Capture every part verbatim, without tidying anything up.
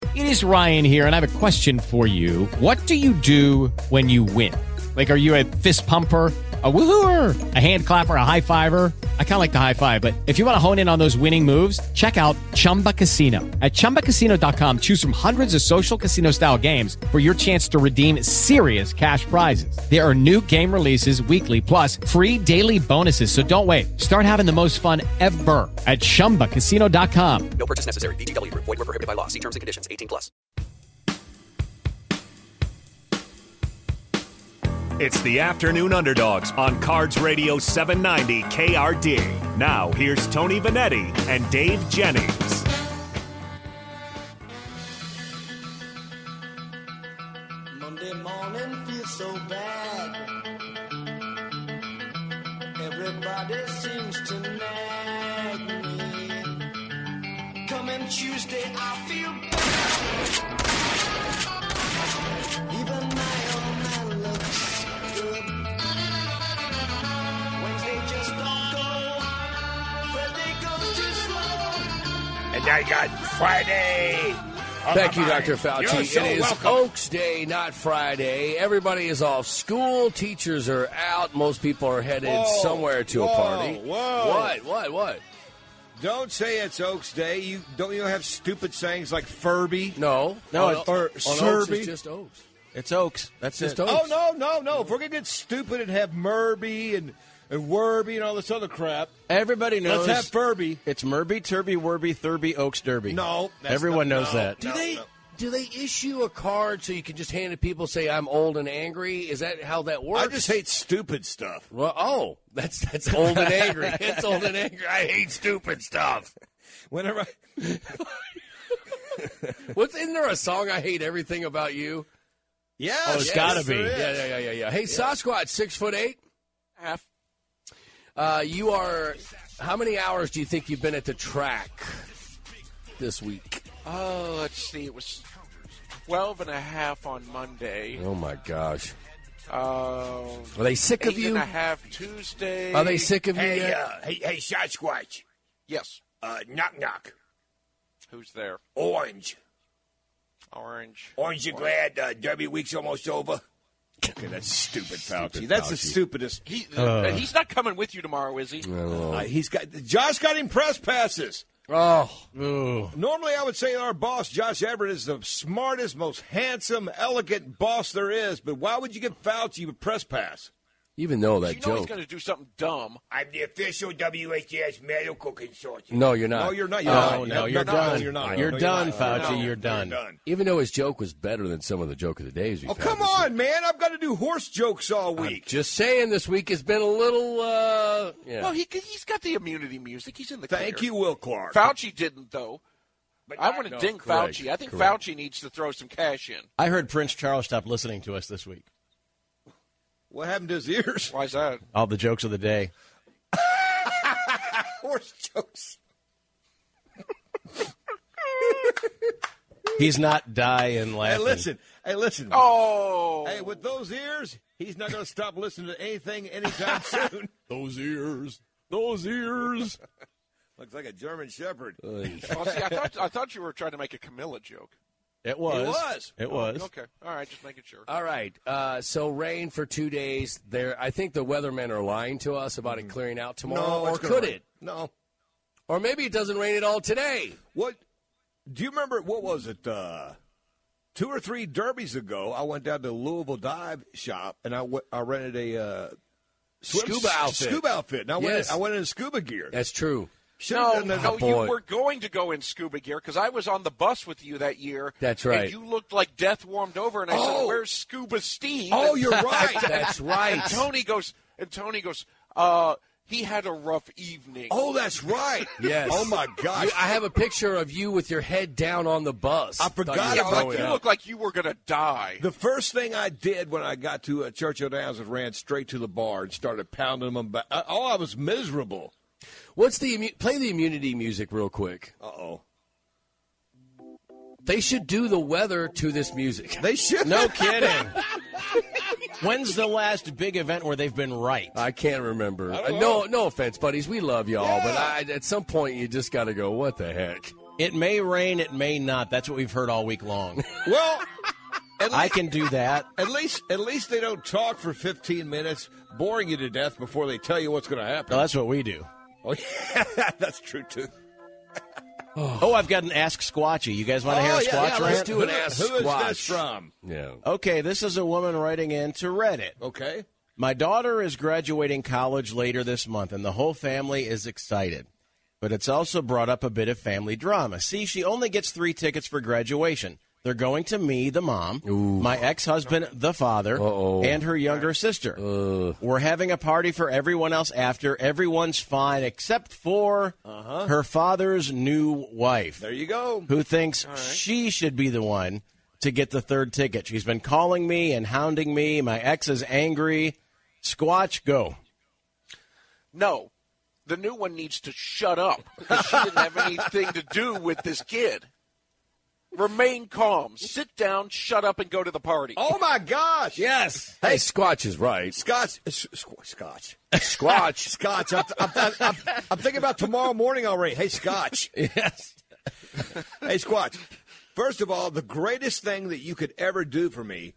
It is Ryan here, and I have a question for you. What do you do when you win? Like, are you a fist pumper, a woohooer, a hand clapper, a high fiver? I kind of like the high five, but if you want to hone in on those winning moves, check out Chumba Casino. At chumba casino dot com, choose from hundreds of social casino-style games for your chance to redeem serious cash prizes. There are new game releases weekly, plus free daily bonuses. So don't wait. Start having the most fun ever at chumba casino dot com. No purchase necessary. V G W. Void where prohibited by law. See terms and conditions. eighteen plus. It's the Afternoon Underdogs on Cards Radio seven ninety K R D. Now, here's Tony Vanetti and Dave Jennings. Monday morning feels so bad. Everybody seems to nag me. Coming Tuesday, I feel bad. Even my old man looks good. Wednesday just don't go. Thursday goes too slow. And I got Friday. Thank you, Doctor Fauci. You're so it is welcome. Oaks Day, not Friday. Everybody is off school. Teachers are out. Most people are headed Whoa, somewhere to whoa, a party. whoa. What? What? What? Don't say it's Oaks Day. You don't you have stupid sayings like Furby? No. No, On- it's- or on Oaks, Serby? it's just Oaks. It's Oaks. That's Just it. Oaks. Oh no, no, no! If we're gonna get stupid and have Murby and and Werby and all this other crap, Everybody knows. let's have Furby. It's Murby, Turby, Werby, Thurby, Oaks, Derby. No, that's Everyone not- knows no, that. Do no, they no. do they issue a card so you can just hand it to people, say I'm old and angry? Is that how that works? I just hate stupid stuff. Well, oh, that's that's old and angry. It's old and angry. I hate stupid stuff. Whenever I, What's isn't there a song I hate everything about you? yes, Oh, it's yes, gotta there be. is. Yeah, yeah, yeah, yeah, yeah. Hey, Sasquatch, six foot eight. Half. Uh, you are. How many hours do you think you've been at the track this week? Oh, let's see. It was twelve and a half on Monday. Oh my gosh! Uh, Are they sick of eight you? and a half Tuesday. Are they sick of you Hey, yet? uh, hey, hey, Sasquatch. Yes. Uh, knock, knock. Who's there? Orange. Orange. Orange, you glad uh, Derby week's almost over? Okay, that's stupid, Fauci. That's the stupidest. He, uh, he's not coming with you tomorrow, is he? Uh, he's got Josh got him press passes. Oh, Normally, I would say our boss, Josh Everett, is the smartest, most handsome, elegant boss there is. But why would you give Fauci a press pass? even know that You know he's joke. going to do something dumb. I'm the official W H S medical consortium. No, you're not. No, you're not. You're No, not. no, you're no, done. you're not. You're No, done, not. Fauci. No, You're done. Even though his joke was better than some of the joke of the days we've Oh, had come this on, week. man. I've got to do horse jokes all I'm week. just saying, this week has been a little. Uh, yeah. Well, he he's got the immunity music. He's in the Thank clear. you, Will Clark. Fauci didn't, though. But I not- want to no, ding correct, Fauci. I think correct. Fauci needs to throw some cash in. I heard Prince Charles stopped listening to us this week. What happened to his ears? Why is that? All the jokes of the day. Horse jokes. He's not dying Hey, laughing. listen. Hey, listen. Oh. Hey, with those ears, he's not going to stop listening to anything anytime soon. Those ears. Those ears. Looks like a German Shepherd. Well, see, I thought I thought you were trying to make a Camilla joke. It was. It was. It was. Okay. All right. Just making sure. All right. Uh, so rain for two days. There, I think the weathermen are lying to us about it clearing out tomorrow. or it's gonna could rain. it? No. Or maybe it doesn't rain at all today. What? Do you remember, what was it, uh, two or three derbies ago, I went down to Louisville Dive Shop, and I, w- I rented a uh, swim- Scuba outfit. Scuba outfit. And I, Yes. went, I went in scuba gear. That's true. Should've No, done that. no, boy. you were going to go in scuba gear because I was on the bus with you that year. That's right. And you looked like death warmed over, and I Oh. said, "Where's Scuba Steve?" Oh, And- you're right. That's right. And Tony goes, and Tony goes, uh, he had a rough evening. Oh, that's right. Yes. Oh, my gosh. You- I have a picture of you with your head down on the bus. I forgot Thought you yeah, were about like throwing you up. looked like you were going to die. The first thing I did when I got to uh, Churchill Downs was ran straight to the bar and started pounding them back. I, oh, I was miserable. What's the immu- play the immunity music real quick? Uh-oh. They should do the weather to this music. They should. No kidding. When's the last big event where they've been right? I can't remember. I Uh, don't no, know. no offense, buddies. We love y'all, Yeah. but I, at some point you just got to go. What the heck? It may rain, it may not. That's what we've heard all week long. Well, at I least, can do that. at least at least they don't talk for fifteen minutes, boring you to death before they tell you what's going to happen. No, that's what we do. Oh, yeah, that's true, too. Oh, I've got an Ask Squatchy. You guys want to hear Oh, a yeah, Squatch yeah, rant? let's do an Who- Ask Who is Squatch. this from? Yeah. Okay, this is a woman writing in to Reddit. Okay. My daughter is graduating college later this month, and the whole family is excited. But it's also brought up a bit of family drama. See, she only gets three tickets for graduation. They're going to me, the mom, my ex-husband, the father, Uh-oh. and her younger sister. Uh. We're having a party for everyone else after. Everyone's fine except for Uh-huh. her father's new wife, There you go. who thinks she should be the one to get the third ticket. She's been calling me and hounding me. My ex is angry. Squatch, go. No, the new one needs to shut up because she didn't have anything to do with this kid. Remain calm. Sit down, shut up, and go to the party. Oh, my gosh. Yes. Hey, Squatch is right. Scotch. uh, Squ- Scotch. Squatch. Scotch. I'm, I'm, I'm, I'm thinking about tomorrow morning already. Hey, Scotch. Yes. Hey, Squatch. First of all, the greatest thing that you could ever do for me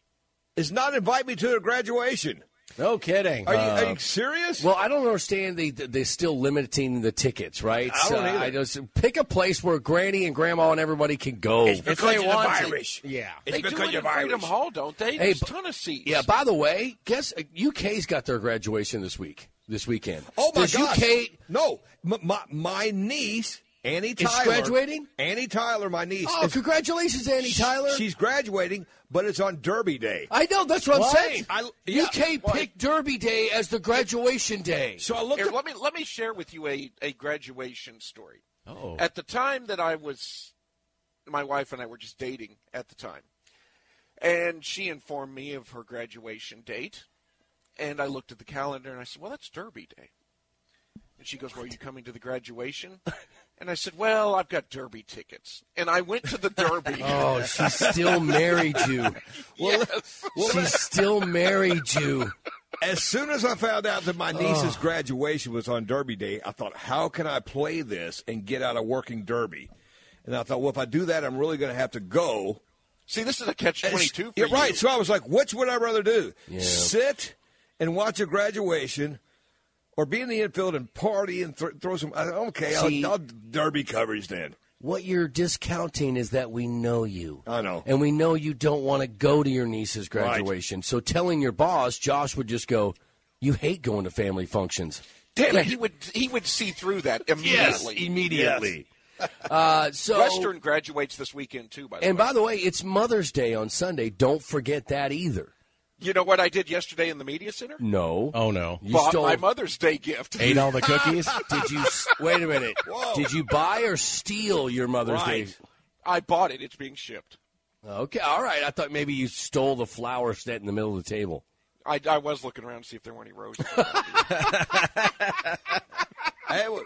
is not invite me to a graduation. No kidding. Are you, are you serious? Well, I don't understand. They they're still limiting the tickets, right? I don't Uh, either. I just pick a place where Granny and Grandma and everybody can go. It's because they you're want to- Irish. Yeah. It's They do because it you're in Freedom Irish. Hall, don't they? Hey, There's a but- ton of seats. Yeah. By the way, guess uh, U K's got their graduation this week. This weekend. Oh, my Does gosh. U K? No, my, my, my niece, Annie Tyler. graduating? Annie Tyler, my niece. Oh, is- congratulations, Annie Tyler. She's graduating, but it's on Derby Day. I know. That's what, What? I'm saying. I- yeah. U K What? picked Derby Day as the graduation day. So I looked Here, at let me let me share with you a, a graduation story. Oh. At the time that I was, my wife and I were just dating at the time, and she informed me of her graduation date, and I looked at the calendar and I said, "Well, that's Derby Day." And she goes, "Well, are you coming to the graduation?" And I said, "Well, I've got Derby tickets," and I went to the Derby. Oh, she still married you. Yes. She still married you. As soon as I found out that my niece's graduation was on Derby Day, I thought, how can I play this and get out of working Derby? And I thought, well, if I do that, I'm really going to have to go. See, this is a catch twenty-two for You're you. right. So I was like, which would I rather do? Yeah. Sit and watch a graduation or be in the infield and party and th- throw some. Okay, See- I'll, I'll Derby coverage then. What you're discounting is that we know you. I know. And we know you don't want to go to your niece's graduation. So telling your boss, Josh would just go, you hate going to family functions. Damn it, he would he would see through that immediately. immediately. Uh, so, Western graduates this weekend too. By the and way, by the way, it's Mother's Day on Sunday. Don't forget that either. you know what I did yesterday in the media center? No. Oh, no. You Bought stole. my Mother's Day gift. Ate all the cookies? Did you? Wait a minute. Whoa. Did you buy or steal your Mother's Right. Day? I bought it. It's being shipped. Okay, all right. I thought maybe you stole the flower set in the middle of the table. I, I was looking around to see if there were any roses. Hey, what-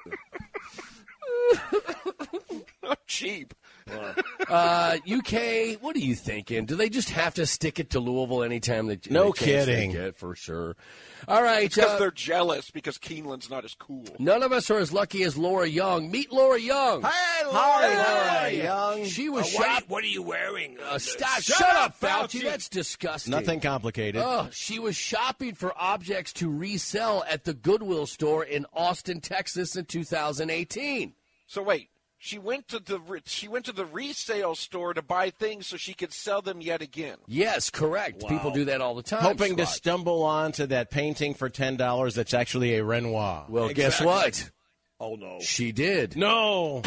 Cheap. Uh, U K, what are you thinking? Do they just have to stick it to Louisville anytime they No they can't kidding. stick it, for sure. All right. Because Uh, they're jealous because Keeneland's not as cool. none of us are as lucky as Laura Young. Meet Laura Young. Hey, Laura. Laura Young. She was Uh, what, are shot. you, what are you wearing? Uh, stop! Shut Shut, up, up, Fauci. Fauci. That's disgusting. Nothing complicated. Oh, she was shopping for objects to resell at the Goodwill store in Austin, Texas, in two thousand eighteen. So wait, she went to the re- she went to the resale store to buy things so she could sell them yet again. Yes, correct. People do that all the time. Hoping to Scott. stumble onto that painting for ten dollars that's actually a Renoir. Well, guess Exactly. what? Oh, no. She did. No.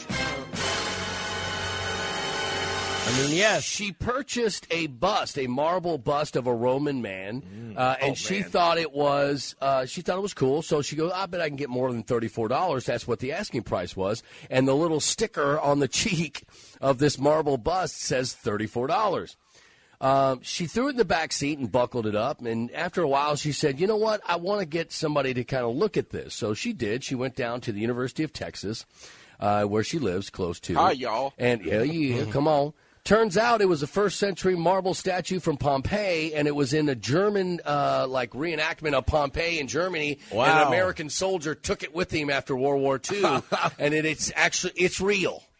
I mean, yes. She purchased a bust, a marble bust of a Roman man, uh, and Oh, she man. thought it was uh, she thought it was cool. So she goes, "I bet I can get more than thirty-four dollars." That's what the asking price was, and the little sticker on the cheek of this marble bust says thirty-four dollars. Um, she threw it in the back seat and buckled it up, and after a while, she said, "You know what? I want to get somebody to kind of look at this." So she did. She went down to the University of Texas, uh, where she lives, close to. Hi, y'all. And yeah, yeah, come on. Turns out it was a first century marble statue from Pompeii, and it was in a German, uh, like, reenactment of Pompeii in Germany. And Wow. an American soldier took it with him after World War Two, and it, it's actually, it's real.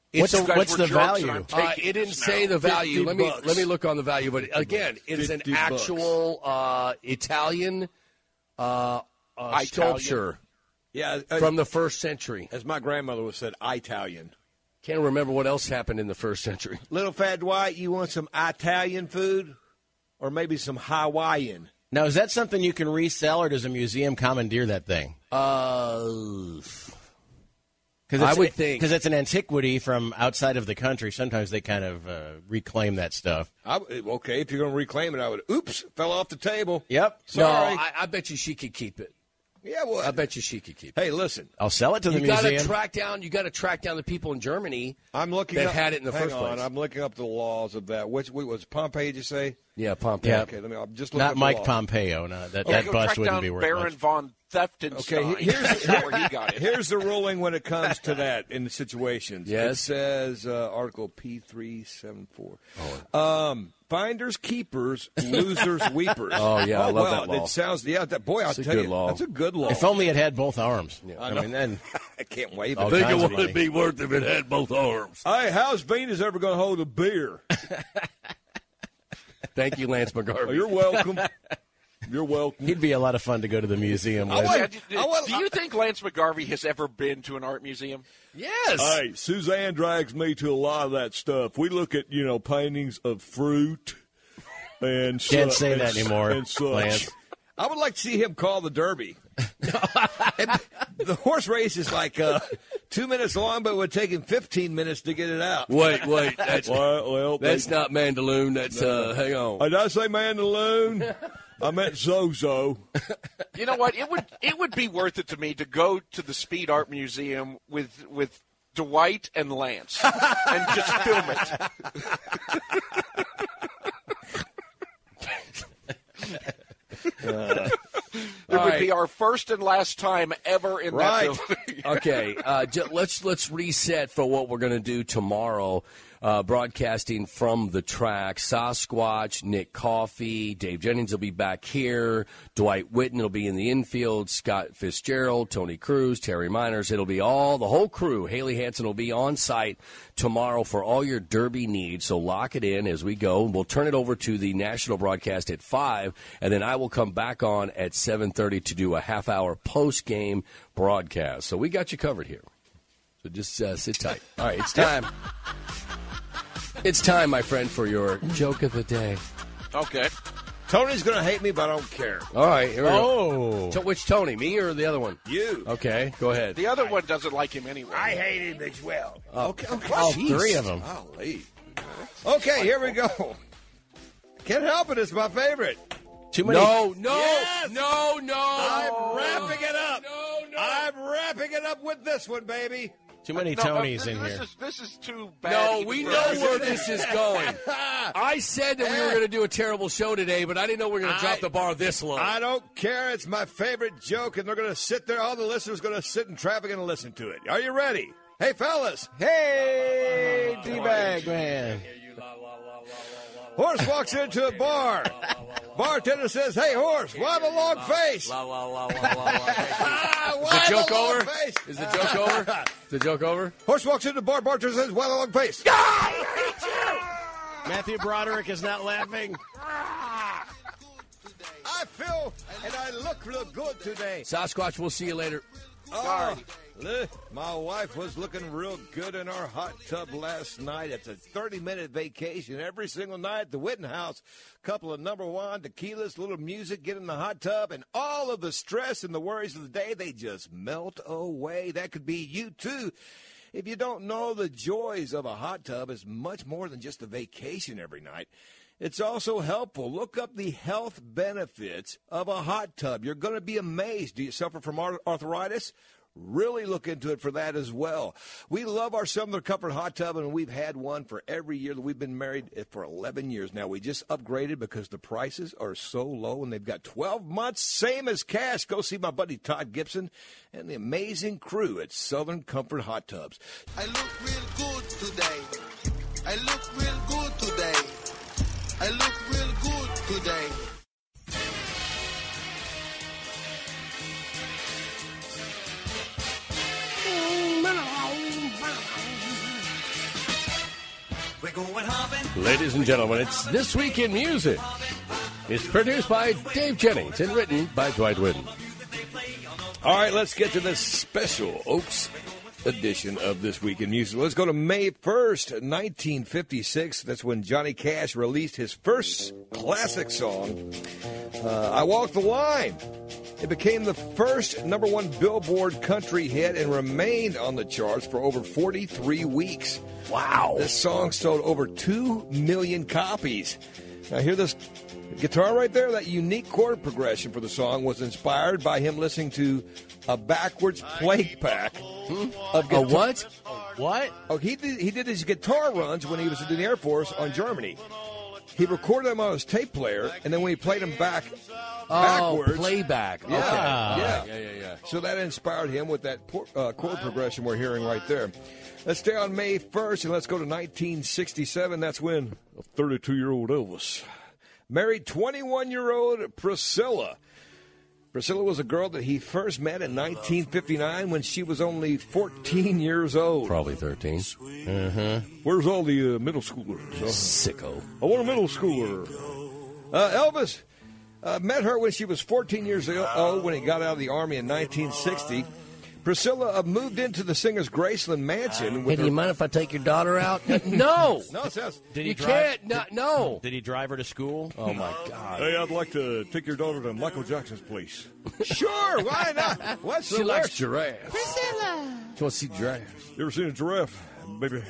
What's, You guys what's were the jerks, and value? I'm Uh, taking it didn't this say now. the value. fifty Let me bucks. let me look on the value. But again, it is an fifty bucks. actual uh, Italian uh, uh, sculpture Yeah, uh, from the first century. as my grandmother would said, Italian. Can't remember what else happened in the first century. Little Fat Dwight, you want some Italian food, or maybe some Hawaiian? Now, is that something you can resell, or does a museum commandeer that thing? Uh, Cause I it's, would think. Because it's an antiquity from outside of the country. Sometimes they kind of uh, reclaim that stuff. I, okay, if you're going to reclaim it, I would. Oops, fell off the table. Yep. no, Sorry. I, I bet you she could keep it. Yeah, well, I bet you she could keep it. Hey, listen, I'll sell it to the You got to museum. track down. You got to track down the people in Germany. I'm looking that up, had it in the hang first on, place. I'm looking up the laws of that. Which was Pompeii? Did you say? Yeah, Pompey. Yeah. Okay, let me. I'm just looking Not up the Mike laws. Pompeo. No, that, Okay, that go bus track wouldn't down be worth Baron much. von Theftenstein. Okay, here's Is that where he got it. Here's the ruling when it comes to that in the situations. Yes. It says uh, Article P three seventy-four. Oh. Um, finders, keepers, losers, weepers. Oh, yeah, I love well, that law. It sounds yeah. That boy, I'll It's a tell good you, law. that's a good law. If only it had both arms. I mean, then I can't wait. All Hey, kinds of money. be worth if it had both arms. how's Venus ever going to hold a beer? Thank you, Lance Oh, McGarvey. you're welcome. You're welcome. he'd be a lot of fun to go to the museum I with. want- Yeah, do, I want- do you think Lance McGarvey has ever been to an art museum? Yes. Hey, Suzanne drags me to a lot of that stuff. We look at, you know, paintings of fruit and Can't su- say and that s- anymore, and such. Lance. I would like to see him call the Derby. And the horse race is like uh, two minutes long, but it would take him fifteen minutes to get it out. Wait, wait. That's, Well, well, that's they- not Mandaloon. That's, uh, hang on. Did I say Mandaloon? I meant Zozo. You know what? It would it would be worth it to me to go to the Speed Art Museum with with Dwight and Lance and just film it. It would right. be our first and last time ever in Right. that building. Okay, uh, j- let's let's reset for what we're going to do tomorrow. Uh, broadcasting from the track, Sasquatch, Nick Coffey, Dave Jennings will be back here. Dwight Whitten will be in the infield. Scott Fitzgerald, Tony Cruz, Terry Miners. It'll be all the whole crew. Haley Hansen will be on site tomorrow for all your Derby needs. So lock it in as we go. We'll turn it over to the national broadcast at five, and then I will come back on at seven thirty to do a half hour post game broadcast. So we got you covered here. So just uh, sit tight. All right, it's time. It's time, my friend, for your joke of the day. Okay. Tony's going to hate me, but I don't care. All right, here we Oh. go. So which Tony, me or the other one? You. Okay, go ahead. The other one doesn't like him anyway. I hate him as well. okay. okay. All Jeez. three of them. Golly. Okay, here we go. Can't help it. It's my favorite. Too many. No, no, Yes! no, no. I'm wrapping it up. No, no. I'm wrapping it up with this one, baby. Too many No, but Tonys this, in this here. Is, this is too bad. No, even we for know us. where this is going. I said that we were going to do a terrible show today, but I didn't know we were going to drop I- the bar this low. I don't care. It's my favorite joke, and they're going to sit there. All the listeners going to sit in traffic and listen to it. Are you ready? Hey, fellas. Hey, D-bag man. Horse walks into a bar. Bartender says, "Hey, horse, why the long face?" La, la, la, la, la, la. Ah, Is why the joke long over? face? Is the joke over? Is the joke over? Horse walks into the bar. Bartender says, "Why the long face?" Matthew Broderick is not laughing. I feel and I look real good today. Sasquatch, we'll see you later. Oh, look, my wife was looking real good in our hot tub last night. It's a thirty-minute vacation every single night at the Whitten House. Couple of number one tequilas, little music, get in the hot tub, and all of the stress and the worries of the day, they just melt away. That could be you, too. If you don't know, the joys of a hot tub is much more than just a vacation every night. It's also helpful. Look up the health benefits of a hot tub. You're going to be amazed. Do you suffer from arthritis? Really look into it for that as well. We love our Sumner Comfort hot tub, and we've had one for every year that we've been married for eleven years now. We just upgraded because the prices are so low, and they've got twelve months, same as cash. Go see my buddy Todd Gibson and the amazing crew at Southern Comfort Hot Tubs. I look real good today. I look real good today. I look real good today. Ladies and gentlemen, it's This Week in Music. It's produced by Dave Jennings and written by Dwight Whitten. All right, let's get to this special Oaks edition of This Week in Music. Let's go to May first, nineteen fifty-six. That's when Johnny Cash released his first classic song, uh, I Walk the Line. It became the first number one Billboard country hit and remained on the charts for over forty-three weeks. Wow. This song sold over two million copies. Now, hear this guitar right there? That unique chord progression for the song was inspired by him listening to a backwards playback Hmm? of A guitar- what? What? Oh, he did, he did his guitar runs when he was in the Air Force on Germany. He recorded them on his tape player, and then when he played them back backwards. Oh, playback. Yeah, Okay. yeah. yeah, yeah, yeah. So that inspired him with that por- uh, chord progression we're hearing right there. Let's stay on May first, and let's go to nineteen sixty-seven. That's when thirty-two-year-old Elvis married twenty-one-year-old Priscilla. Priscilla was a girl that he first met in nineteen fifty-nine when she was only fourteen years old. Probably thirteen. Uh-huh. Where's all the uh, middle schoolers? Uh, Sicko. I want a middle schooler. Uh, Elvis uh, met her when she was fourteen years old when he got out of the Army in nineteen sixty. Priscilla uh, moved into the singer's Graceland mansion. Hey, With do her... you mind if I take your daughter out? No. No, it says... Did he you drive? can't. No, no. Did he drive her to school? Oh, my God. Hey, I'd like to take your daughter to Michael Jackson's place. Sure, why not? What's She the likes worst? giraffes. Priscilla. She wants to see giraffes. You ever seen a giraffe, baby?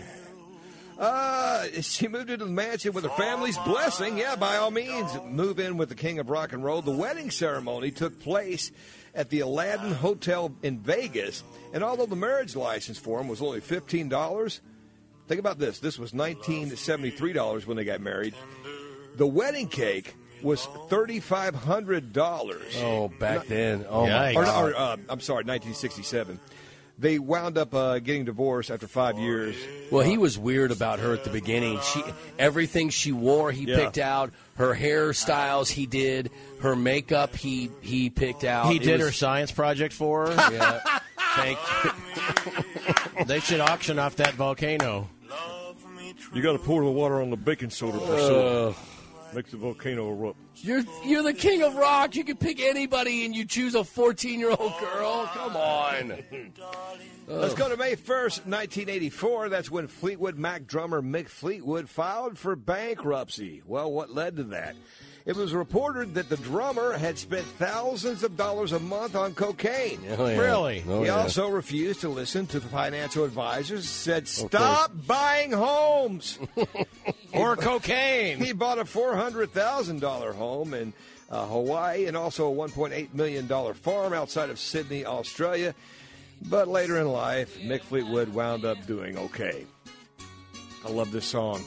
Uh, she moved into the mansion with her family's blessing. Yeah, by all means, move in with the king of rock and roll. The wedding ceremony took place at the Aladdin Hotel in Vegas, and although the marriage license for him was only fifteen dollars, think about this. This was nineteen seventy-three dollars when they got married. The wedding cake was thirty-five hundred dollars. Oh, back then. Oh, my Yikes. Or, God. or, uh, I'm sorry, nineteen sixty-seven. They wound up uh, getting divorced after five years. Well, he was weird about her at the beginning. She, everything she wore, he Yeah. picked out. Her hairstyles, he did. Her makeup, he he picked out. He It did was- her science project for her. Yeah. Thank you. They should auction off that volcano. You got to pour the water on the baking soda, Uh, makes the volcano erupt. you're you're the king of rock. You can pick anybody, and you choose a fourteen-year-old girl. Come on. Let's go to May first, nineteen eighty-four. That's when Fleetwood Mac drummer Mick Fleetwood filed for bankruptcy. Well, what led to that? It was reported that the drummer had spent thousands of dollars a month on cocaine. Oh, yeah. Really? Oh, he yeah. also refused to listen to the financial advisors, said, stop buying homes. Or cocaine. He bought a four hundred thousand dollars home in uh, Hawaii and also a one point eight million dollars farm outside of Sydney, Australia. But later in life, Mick Fleetwood wound up doing okay. I love this song.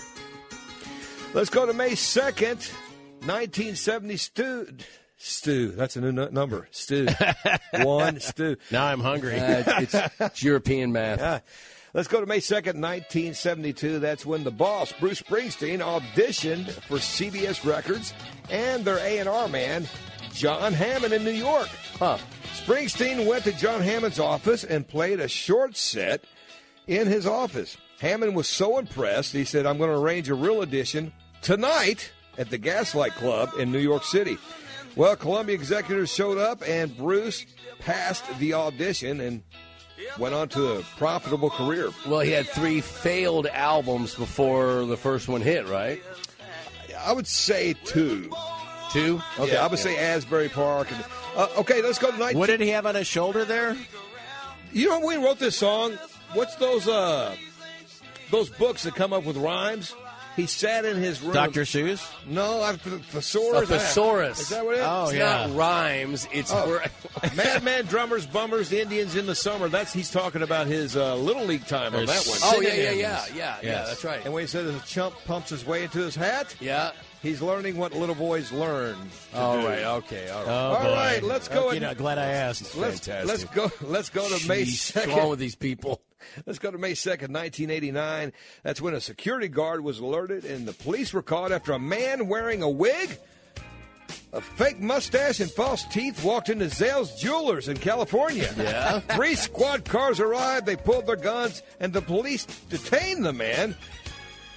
Let's go to May second, nineteen seventy. Stu. Stu. That's a new n- number. Stu. One, Stu. Now I'm hungry. Uh, it's, it's, it's European math. Uh, let's go to May second, nineteen seventy-two. That's when the boss, Bruce Springsteen, auditioned for C B S Records and their A and R man, John Hammond, in New York. Huh. Springsteen went to John Hammond's office and played a short set in his office. Hammond was so impressed, he said, I'm going to arrange a real audition tonight at the Gaslight Club in New York City. Well, Columbia executives showed up, and Bruce passed the audition and went on to a profitable career. Well, he had three failed albums before the first one hit, right? I would say two. Two? Okay, I would say Asbury Park. And, uh, okay, let's go to nineteen. What did he have on his shoulder there? You know when we wrote this song? What's those uh, those books that come up with rhymes? He sat in his room. Doctor Seuss? No, I, thesaurus. A thesaurus. Is that what it is? Oh, It's yeah. not rhymes. It's Oh. where- Madman, drummers, bummers, the Indians in the summer. That's he's talking about his uh, little league time on that one. Oh, yeah, yeah, Synonyms. yeah, yeah, yeah. Yes. That's right. And when he says a chump pumps his way into his hat, Yeah. he's learning what little boys learn. to All do. right. Okay. All right. Oh, All boy. right, let's go Okay, and- now, glad I asked. Let's Fantastic. let's go. Let's go to May Jeez, second. what's wrong with these people? Let's go to May second, nineteen eighty-nine. That's when a security guard was alerted, and the police were called after a man wearing a wig, a fake mustache, and false teeth walked into Zales Jewelers in California. Yeah. Three squad cars arrived. They pulled their guns, and the police detained the man.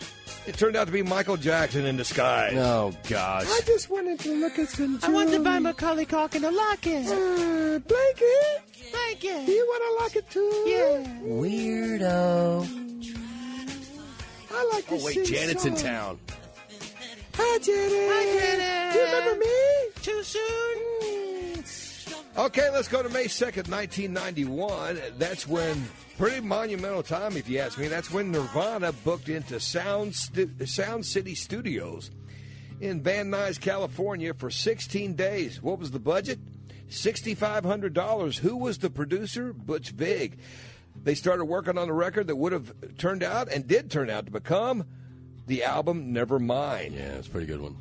It turned out to be Michael Jackson in disguise. Oh, gosh. I just wanted to look at some. I wanted to buy Macaulay Culkin a locket. Uh, blanket. Blanket. Do you want a locket too? Yeah. Weirdo. I like to Oh, wait, sing Janet's songs. in town. Hi, Janet. Hi, Janet. Do you remember me? Too soon? Okay, let's go to May second, nineteen ninety-one. That's when, pretty monumental time, if you ask me. That's when Nirvana booked into Sound, Stu- Sound City Studios in Van Nuys, California for sixteen days. What was the budget? six thousand five hundred dollars. Who was the producer? Butch Vig. They started working on a record that would have turned out and did turn out to become the album Nevermind. Yeah, it's a pretty good one.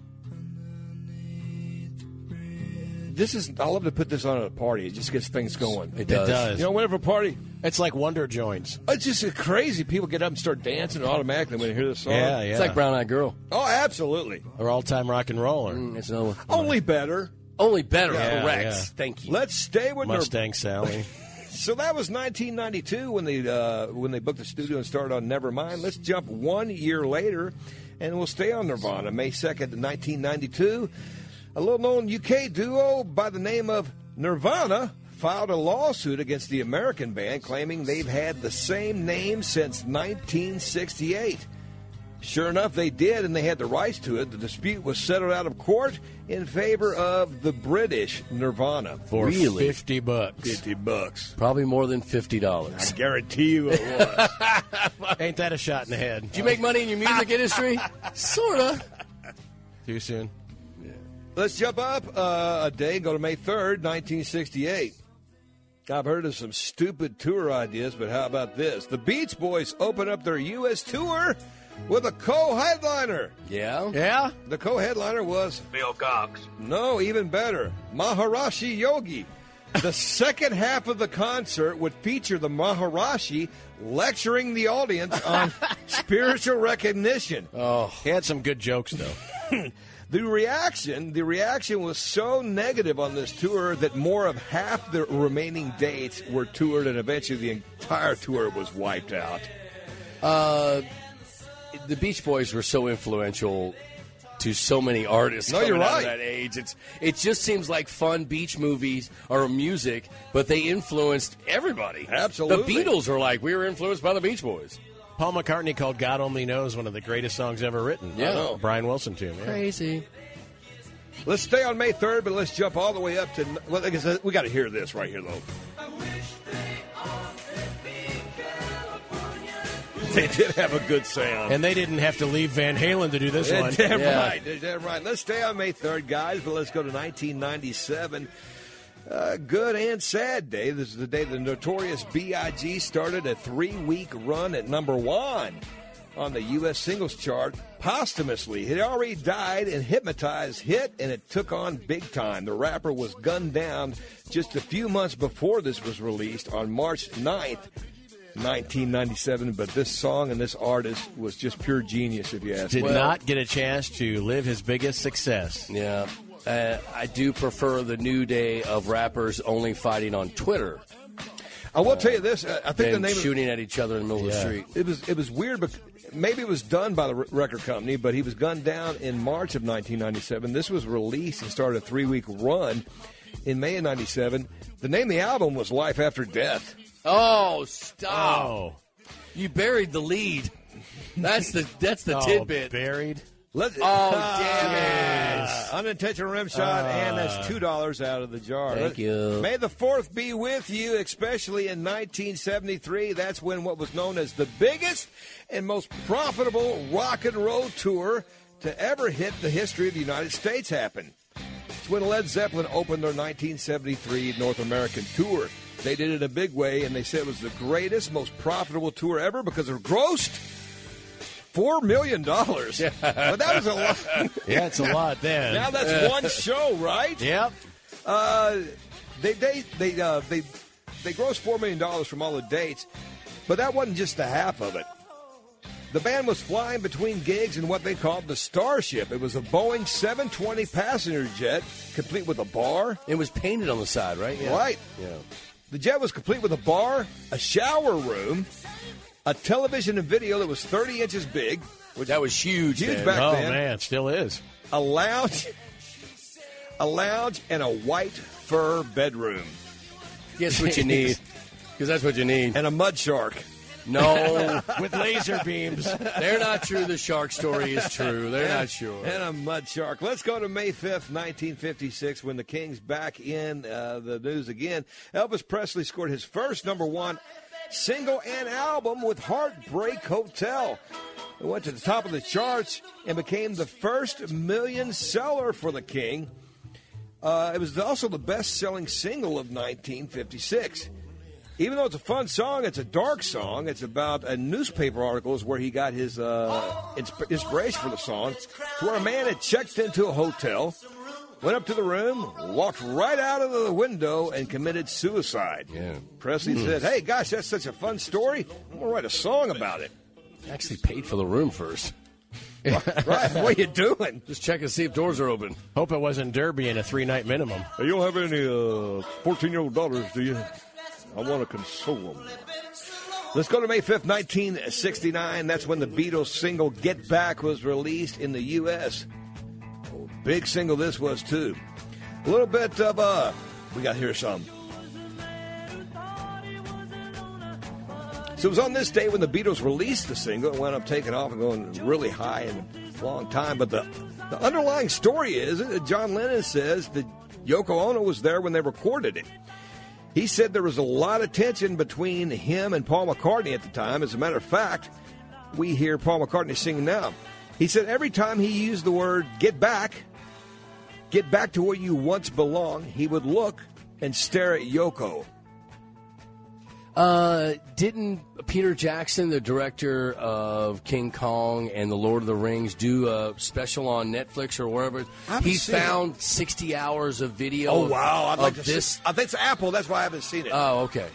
This is, I love to put this on at a party. It just gets things going. It does. It does. You know, whenever a party, It's like Wonder Joints. it's just crazy. People get up and start dancing automatically when they hear this song. Yeah, yeah. It's like Brown Eyed Girl. Oh, absolutely. Or all-time rock and roller. Mm, it's another one. Only better. Only better. Yeah, Correct. yeah. Thank you. Let's stay with Nir- Mustang Sally. So that was nineteen ninety-two when they uh, when they booked the studio and started on Nevermind. Let's jump one year later, and we'll stay on Nirvana. May second, nineteen ninety-two. A little-known U K duo by the name of Nirvana filed a lawsuit against the American band, claiming they've had the same name since nineteen sixty-eight. Sure enough, they did, and they had the rights to it. The dispute was settled out of court in favor of the British Nirvana. For Really? fifty bucks. fifty bucks. Probably more than fifty I dollars. guarantee you it was. Ain't that a shot in the head? Did you make money in your music industry? Sorta. Too soon? Let's jump up uh, a day and go to May third, nineteen sixty-eight. I've heard of some stupid tour ideas, but how about this? The Beach Boys open up their U S tour with a co-headliner. Yeah? Yeah? The co-headliner was Bill Cox. No, even better, Maharishi Yogi. The second half of the concert would feature the Maharishi lecturing the audience on spiritual recognition. Oh. He had some good jokes, though. The reaction, the reaction was so negative on this tour that more of half the remaining dates were toured, and eventually the entire tour was wiped out. Uh, the Beach Boys were so influential to so many artists No, coming you're out right. of that age. It's it just seems like fun beach movies or music, but they influenced everybody. Absolutely. The Beatles are like, we were influenced by the Beach Boys. Paul McCartney called God Only Knows one of the greatest songs ever written. Yeah. I know. Brian Wilson, too. Yeah. Crazy. Let's stay on May third, but let's jump all the way up to. Well, like I said, we got to hear this right here, though. They did have a good sound. And they didn't have to leave Van Halen to do this They're one. damn Yeah. right. They're damn right. Let's stay on May third, guys, but let's go to nineteen ninety-seven. Uh, good and sad day. This is the day the Notorious B I G started a three-week run at number one on the U S singles chart posthumously. He already died, and Hypnotize hit, and it took on big time. The rapper was gunned down just a few months before this was released on March ninth, nineteen ninety-seven, but this song and this artist was just pure genius, if you ask Did me. Well- not get a chance to live his biggest success. Yeah. Uh, I do prefer the new day of rappers only fighting on Twitter I will tell you this. uh, I think the than name of, shooting at each other in the middle Yeah. of the street. it was it was weird, but maybe it was done by the r- record company. But he was gunned down in March of nineteen ninety-seven. This was released and started a three week run in May of ninety-seven. The name of the album was Life After Death. Oh, stop. Oh. You buried the lead. That's the that's the Oh, tidbit. buried. Let's, Oh, damn it. Uh, unintentional rim shot, and that's two dollars out of the jar. Thank you. May the fourth be with you, especially in nineteen seventy-three. That's when what was known as the biggest and most profitable rock and roll tour to ever hit the history of the United States happened. It's when Led Zeppelin opened their nineteen seventy-three North American tour. They did it in a big way, and they said it was the greatest, most profitable tour ever because it grossed Four million dollars. But that was a lot. Yeah, it's a lot then. Now that's one show, right? Yep. Uh, they they they uh, they they grossed four million dollars from all the dates, but that wasn't just the half of it. The band was flying between gigs in what they called the Starship. It was a Boeing seven twenty passenger jet, complete with a bar. It was painted on the side, right? Yeah. Right. Yeah. The jet was complete with a bar, a shower room, a television and video that was thirty inches big, Which that was huge. Huge then. back Oh, then. man, it still is. A lounge, a lounge, and a white fur bedroom. Guess what you need? Because that's what you need. And a mud shark. No. With laser beams. They're not true. The shark story is true. They're not sure. And a mud shark. Let's go to May fifth, nineteen fifty-six, when the Kings back in uh, the news again. Elvis Presley scored his first number one single and album with Heartbreak Hotel. It went to the top of the charts and became the first million seller for the King. Uh, it was also the best-selling single of nineteen fifty-six. Even though it's a fun song, it's a dark song. It's about a newspaper articles where he got his uh, insp- inspiration for the song. To where a man had checked into a hotel, went up to the room, walked right out of the window, and committed suicide. Yeah. Presley Mm. said, hey, gosh, that's such a fun story. I'm going to write a song about it. Actually paid for the room first. Right, what are you doing? Just check and see if doors are open. Hope it wasn't Derby and a three-night minimum. You don't have any uh, fourteen-year-old daughters, do you? I want to console them. Let's go to May fifth, nineteen sixty-nine. That's when the Beatles single Get Back was released in the U S Oh, big single this was, too. A little bit of, uh, we got here some. So it was on this day when the Beatles released the single. It wound up taking off and going really high in a long time. But the, the underlying story is that John Lennon says that Yoko Ono was there when they recorded it. He said there was a lot of tension between him and Paul McCartney at the time. As a matter of fact, we hear Paul McCartney singing now. He said every time he used the word get back, get back to where you once belonged, he would look and stare at Yoko. Uh, didn't Peter Jackson, the director of King Kong and The Lord of the Rings, do a special on Netflix or wherever? haven't He seen found sixty hours of video. Oh, wow. I'd Of, like of to this. see. I think it's Apple. That's why I haven't seen it. Oh, okay.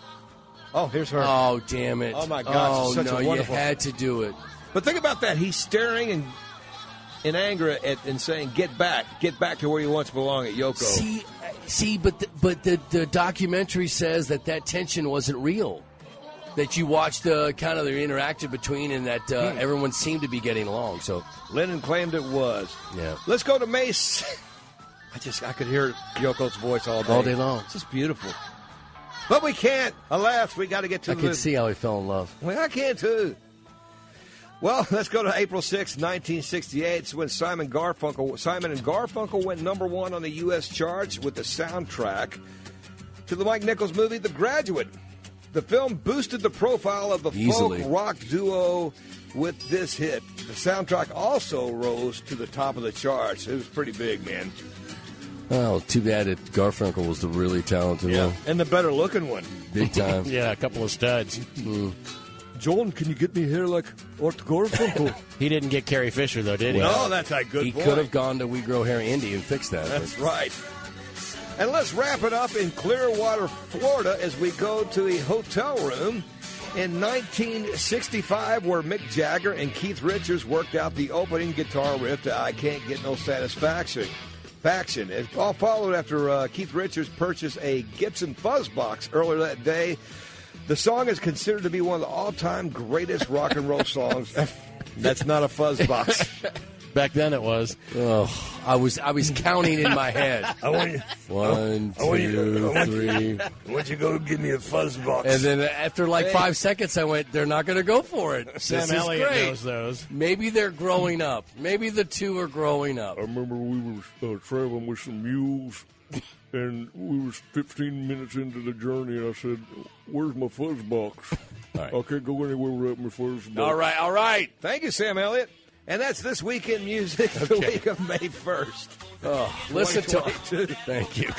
Oh, here's her. Oh, damn it. Oh, my gosh, Oh, it's such a no, wonderful- you had to do it. But think about that. He's staring in, in anger at, and saying, get back. Get back to where you once belonged at Yoko. See, uh, see, but the, but the, the documentary says that that tension wasn't real. That you watched the kind of the interactive between, and that uh, Hmm. everyone seemed to be getting along. So Lennon claimed it was. yeah, Let's go to May. I just, I could hear Yoko's voice all day. all day long. It's just beautiful. But we can't. Alas, we got to get to I the... could see how he fell in love. Well, I can too. Well, let's go to April sixth, nineteen sixty-eight. It's when Simon Garfunkel, Simon and Garfunkel went number one on the U S charts with the soundtrack to the Mike Nichols movie The Graduate. The film boosted the profile of the Easily. folk rock duo with this hit. The soundtrack also rose to the top of the charts. It was pretty big, man. Oh, too bad that Garfunkel was the really talented one. And the better looking one. Big time. Yeah, a couple of studs. Mm. John, can you get me hair like Art Garfunkel? He didn't get Carrie Fisher, though, did he? No, that's a good He point. could have gone to We Grow Hair Indie and fixed that. That's but- right. And let's wrap it up in Clearwater, Florida, as we go to a hotel room in nineteen sixty-five where Mick Jagger and Keith Richards worked out the opening guitar riff to I Can't Get No Satisfaction. Faction. It all followed after uh, Keith Richards purchased a Gibson Fuzz box earlier that day. The song is considered to be one of the all-time greatest rock and roll songs. That's not a fuzz box. Back then it was. Oh, I was I was counting in my head. I want you, One, I want you- two, I want you- three. I want you to go give me a fuzz box. And then after like Hey. five seconds, I went, they're not going to go for it. Sam this is Elliott great. knows those. Maybe they're growing up. Maybe the two are growing up. I remember we were uh, traveling with some mules, and we was fifteen minutes into the journey, and I said, "Where's my fuzz box? All right. I can't go anywhere without my fuzz box." All right, all right. Thank you, Sam Elliott. And that's This Week in Music, the week of May first. Oh, listen to Thank you.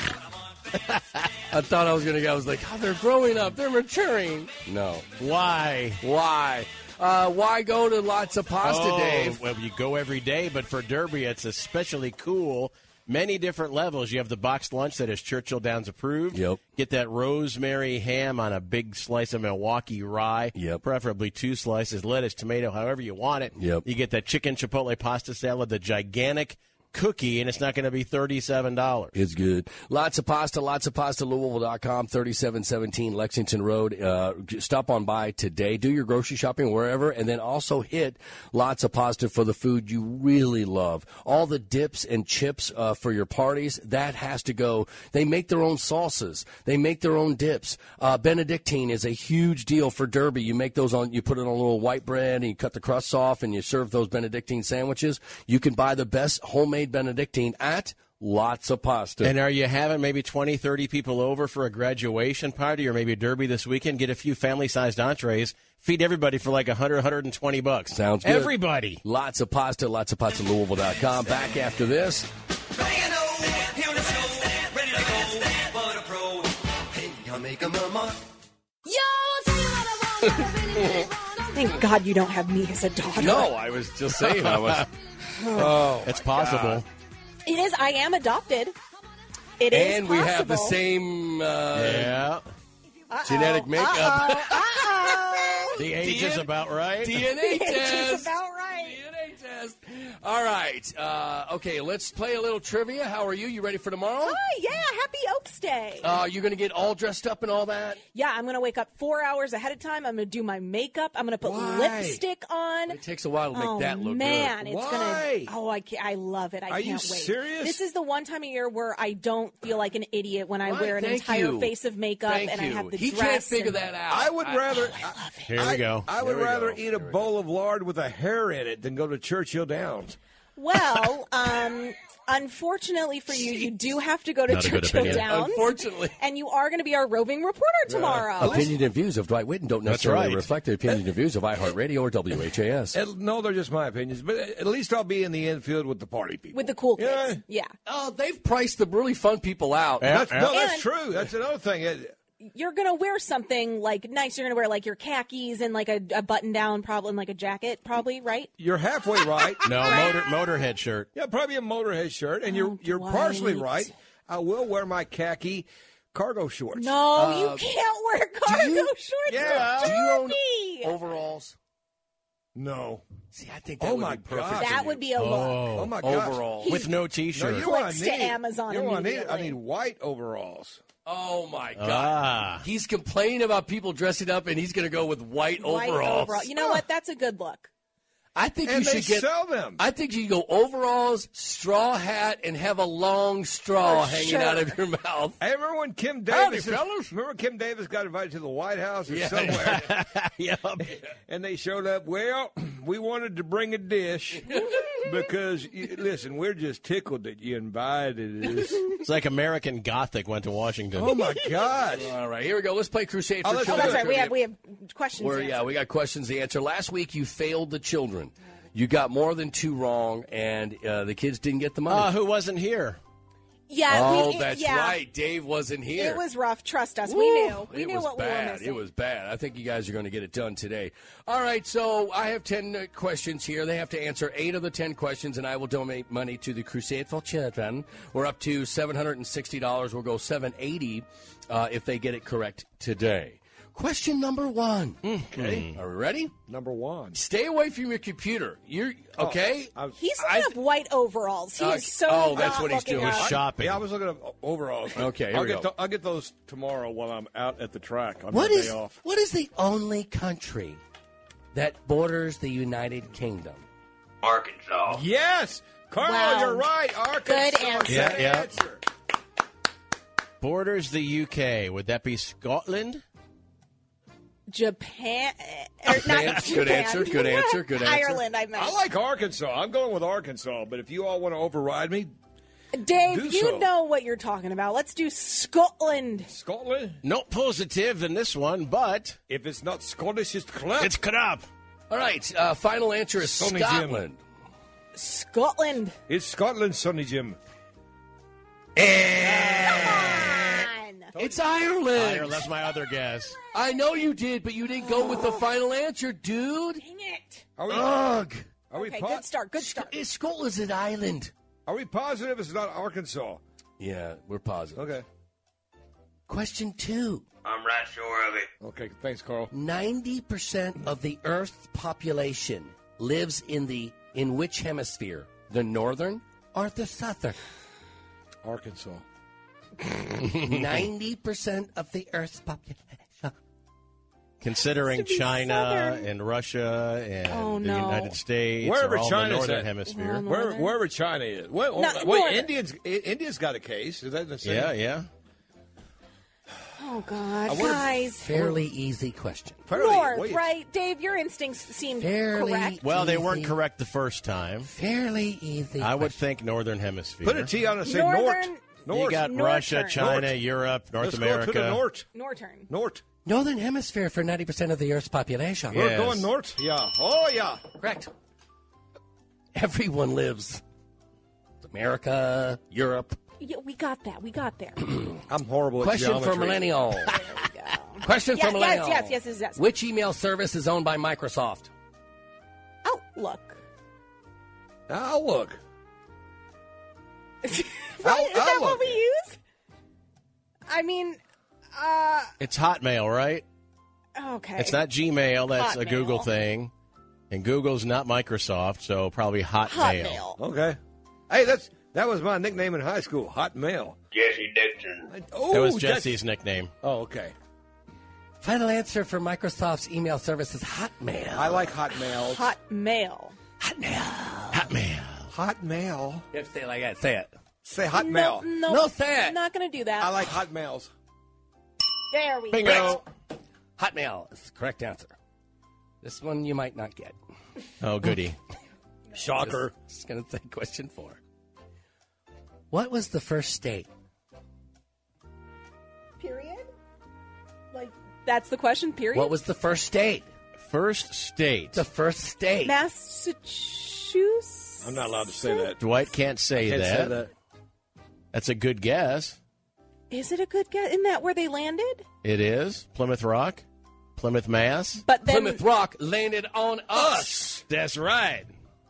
I thought I was going to go. I was like, oh, they're growing up. They're maturing. No. Why? Why? Uh, why go to lots of pasta, oh, Dave? Well, you go every day, but for Derby, it's especially cool. Many different levels. You have the boxed lunch that is Churchill Downs approved. Yep. Get that rosemary ham on a big slice of Milwaukee rye. Yep. Preferably two slices, lettuce, tomato, however you want it. Yep. You get that chicken chipotle pasta salad, the gigantic cookie, and it's not going to be thirty-seven dollars. It's good. Lots of pasta, lots of pasta, Louisville dot com, thirty-seven seventeen Lexington Road. Uh, stop on by today. Do your grocery shopping wherever, and then also hit Lots of Pasta for the food you really love. All the dips and chips uh, for your parties, that has to go. They make their own salsas. They make their own dips. Uh, Benedictine is a huge deal for Derby. You make those on, you put it on a little white bread, and you cut the crusts off, and you serve those Benedictine sandwiches. You can buy the best homemade Benedictine at Lots of Pasta. And are you having maybe twenty, thirty people over for a graduation party or maybe a Derby this weekend? Get a few family-sized entrees. Feed everybody for like one hundred, one hundred twenty bucks. Sounds good. Everybody. Lots of Pasta, lots of pasta, Louisville dot com. Back after this. Thank God you don't have me as a daughter. No, I was just saying I was. Oh, it's possible. God. It is. I am adopted. It is And we have the possible. same uh, Yeah. Uh-oh. genetic makeup. Uh-oh. Uh-oh. The age is about right. D N A It's test. about right. D N A test. All right. Uh, okay, let's play a little trivia. How are you? You ready for tomorrow? Hi, yeah, happy Oaks Day. Uh, you're going to get all dressed up and all that? yeah, I'm going to wake up four hours ahead of time. I'm going to do my makeup. I'm going to put Why? lipstick on. It takes a while to make oh, that look man, good. it's Why? gonna. Oh, I can't, I love it. I Are you can't wait. serious? This is the one time of year where I don't feel like an idiot when I Right, wear an thank entire you. face of makeup Thank and you. I have the he dress. can't figure and- that out. I would rather. Here we I, go. I would Here we rather go. eat a bowl of lard with a hair in it than go to Churchill Downs. Well, um, unfortunately for you, you do have to go to Not a good Churchill opinion. Downs. Unfortunately. And you are going to be our roving reporter tomorrow. Opinion and views of Dwight Whitten don't That's necessarily right. reflect the opinion and views of iHeartRadio or W H A S. At- no, they're just my opinions, but at least I'll be in the infield with the party people. With the cool kids. Yeah. Yeah. Oh, they've priced the really fun people out. Yeah. That's, no, that's And- true. That's another thing. It- You're going to wear something like nice. You're going to wear like your khakis and like a, a button down, probably and like a jacket, probably, right? You're halfway right. No, motor Motorhead shirt. Yeah, probably a Motorhead shirt, and you're Oh, you're Dwight. partially right. I will wear my khaki cargo shorts. No, Uh, you can't wear cargo you- shorts. Yeah. They're Do you own dirty. overalls? No. See, I think that Oh, would my be perfect. God. for That you. would be a look. Oh my gosh. Overalls. With no No, T-shirt. you know what I Clicks to need? Amazon You know what I need? I immediately. need white overalls. Oh, my God. Ah. He's complaining about people dressing up, and he's going to go with white, White overalls. overall. You know what? That's a good look. I think And you they should get. sell them. I think you go overalls, straw hat, and have a long straw For hanging sure. out of your mouth. Hey, remember when Kim Howdy, Davis? fellas. Remember when Kim Davis got invited to the White House or Yeah. somewhere, Yep. and they showed up. Well, we wanted to bring a dish because you- listen, we're just tickled that you invited us. It's like American Gothic went to Washington. Oh my gosh! All right, here we go. Let's play Crusade for Oh, let's Oh, Children. that's right. We trivia. have we have questions. Where, to yeah, answer. we got questions to answer. Last week, you failed the children. You got more than two wrong, and uh, the kids didn't get the money. Uh, who wasn't here? Yeah. oh, we, that's yeah. right. Dave wasn't here. It was rough. Trust us. Woo! We knew. We it knew was what we bad. were missing. It was bad. I think you guys are going to get it done today. All right, so I have ten uh, questions here. They have to answer eight of the ten questions, and I will donate money to the Crusade for Children. We're up to seven hundred sixty dollars. We'll go seven hundred eighty dollars uh, if they get it correct today. Question number one. Okay. Are we ready? Number one. Stay away from your computer. You're okay. I, He's looking up white overalls. He Uh, is so. oh, that's not what he's looking doing. up. Shopping. yeah, I was looking at overalls. Okay, here I'll we get go. tho- I'll get those tomorrow while I'm out at the track on What my is day off. what is the only country that borders the United Kingdom? Arkansas. Yes, Carl, Wow. you're right. Arkansas. Good answer. Yeah, Good yeah. answer. Borders the U K. Would that be Scotland? Japan. Er, Good not answer, Japan. good answer, good answer, good answer. Ireland, I meant. I like Arkansas. I'm going with Arkansas. But if you all want to override me, Dave, do you so. know what you're talking about. Let's do Scotland. Scotland. Not positive in this one, but If it's not Scottish, it's crap. it's crap. All right, uh, final answer is Sonny Jim. Scotland. Scotland. It's Scotland, Sonny Jim. Come on. It's Ireland. Ireland, that's my other guess. I know you did, but you didn't go with the final answer, dude. Dang it. Are we? Ugh. Are we? Okay, po- good start. Good start. It's Scotland's an island. Are we positive it's not Arkansas? Yeah, we're positive. Okay. Question two. I'm right sure of it. Okay. Thanks, Carl. ninety percent of the Earth's population lives in the in which hemisphere? The northern, Arthur Southern. Arkansas. ninety percent of the Earth's population. Considering China southern. and Russia and Oh, the no. United States, Wherever are all in China's the northern at. hemisphere. Well, Where, northern. wherever China is. Wait, No, wait northern. Indians, I- India's got a case. Is that the same? Yeah, yeah. Oh, God. I wonder- Guys. Fairly easy question. Apparently- North, wait. right? Dave, your instincts seem Fairly- correct. Well, they weren't Easy. correct the first time. Fairly easy. I would question. think northern hemisphere. Put a T on it and say Northern- North. North. You got Northern. Russia, China, North. Europe, North Let's America. go to the North. Northern. North. Northern Hemisphere for ninety percent of the Earth's population. We're Yes. going north. Yeah. Oh, yeah. Correct. Everyone lives. America, Europe. Yeah, we got that. We got there. I'm horrible at Question geometry. for millennial. There we go. Question Yes, for millennial. yes, yes, yes, yes. Which email service is owned by Microsoft? Outlook. Outlook. Right? Is Out- that Outlook. what we use? I mean, uh, It's Hotmail, right? okay. It's not Gmail. That's a Hotmail. Google thing. And Google's not Microsoft, so probably Hotmail. Hotmail. Okay. Hey, that's that was my nickname in high school, Hot Mail. Jesse Dixon. Oh, That was that's- Jesse's nickname. Oh, okay. Final answer for Microsoft's email service is Hotmail. I like Hotmail. Hotmail. Hotmail. Hotmail. Hotmail. You have to say it like that. Say it. Say Hotmail. No, no, No, say it. I'm not going to do that. I like Hotmails. There we Bingo. go. Hotmail is the correct answer. This one you might not get. Oh, goody. Shocker. Just, just going to say question four. What was the first state? Period? Like, that's the question, period? What was the first state? First state. The first state. Massachusetts? I'm not allowed to say that. Dwight can't say Can't that. say that. That's a good guess. Is it a good guess? Isn't that where they landed? It is. Plymouth Rock. Plymouth, Mass. But then, Plymouth Rock landed on us. That's right.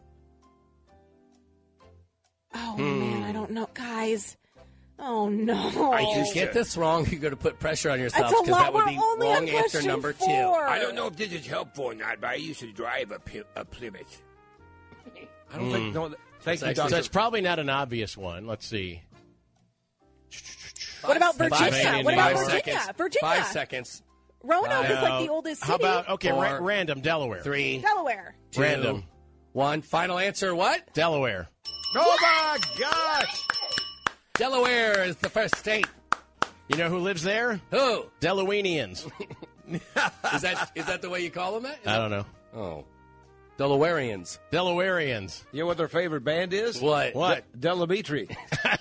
oh Hmm. man, I don't know, guys. Oh no! If you get this wrong, you're going to put pressure on yourself That's a because lot. that would We're be only on wrong answer question number two. four. I don't know if this is helpful or not, but I used to drive a, Ply- a Plymouth. I don't think. No, thank you, So Doctor. it's probably not an obvious one. Let's see. What about Five Virginia? seconds. What about Five Virginia? seconds. Virginia. Five seconds. Roanoke is like Uh, the oldest How city. about, okay, ra- Four. random, Delaware. Three. Delaware? Two, Random. One. Final answer. What? Delaware. Oh my gosh! Delaware is the first state. You know who lives there? Who? Delawareans. Is that is that the way you call them? That? Is I that- don't know. Oh, Delawareans. Delawareans. You know what their favorite band is? What? What? Delamitri.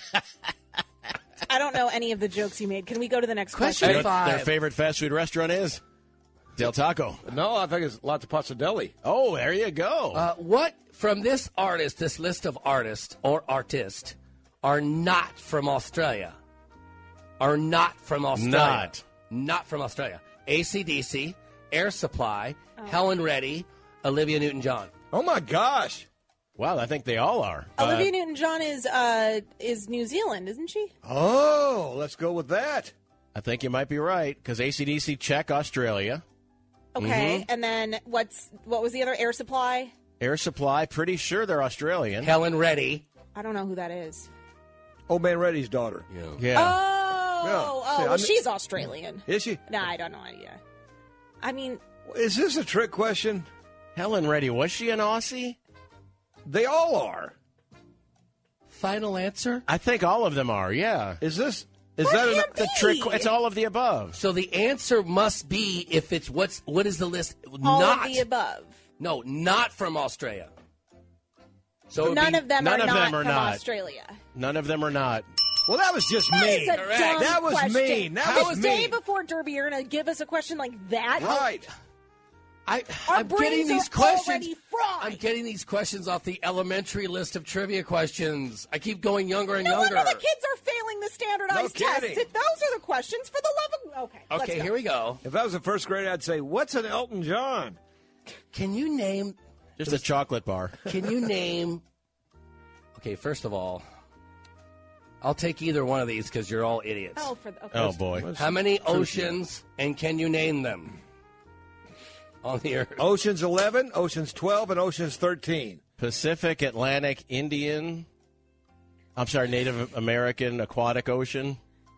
I don't know any of the jokes you made. Can we go to the next Question question? You know what five. their favorite fast food restaurant is? Del Taco. No, I think it's lots of pots of deli. Oh, there you go. Uh, what from this artist, this list of artists or artist, are not from Australia? Are not from Australia? Not. Not from Australia. A C D C, Air Supply, Helen Reddy, Olivia Newton-John. Oh my gosh! Wow, I think they all are. Olivia Uh, Newton-John is uh is New Zealand, isn't she? Oh, let's go with that. I think you might be right because A C D C check Australia. Okay, Mm-hmm. and then what's what was the other Air Supply? Air Supply, pretty sure they're Australian. Helen Reddy. I don't know who that is. Old Man Reddy's daughter. Yeah. Oh, Yeah. oh, See, well, I'm- she's Australian. Is she? No, I don't know idea. I mean, Is this a trick question? Helen Reddy, was she an Aussie? They all are. Final answer? I think all of them are, yeah. Is this? Is That that an, can't The be. trick, it's all of the above. So the answer must be if it's what's what is the list? all not of the above. no, not from Australia. So it would None be- of them none are of not them are from not. Australia. None of them are not. Well, that was just That mean. is a Correct. dumb That was question. mean. That the was day mean. before Derby, you're going to give us a question like that? Right. I, Our I'm getting brains these are questions. already fried. I'm getting these questions off the elementary list of trivia questions. I keep going younger and No younger. wonder the kids are failing the standardized No tests. kidding. If those are the questions for the love of... Okay, let's Okay, go. here we go. If I was in first grade, I'd say, "What's an Elton John?" Can you name? Just a chocolate bar. Can you name? Okay, first of all, I'll take either one of these because you're all idiots. Oh, for the, okay. Oh, boy. How many oceans and can you name them on the earth? Ocean's eleven, Ocean's twelve, and Ocean's thirteen. Pacific, Atlantic, Indian, I'm sorry, Native American aquatic ocean.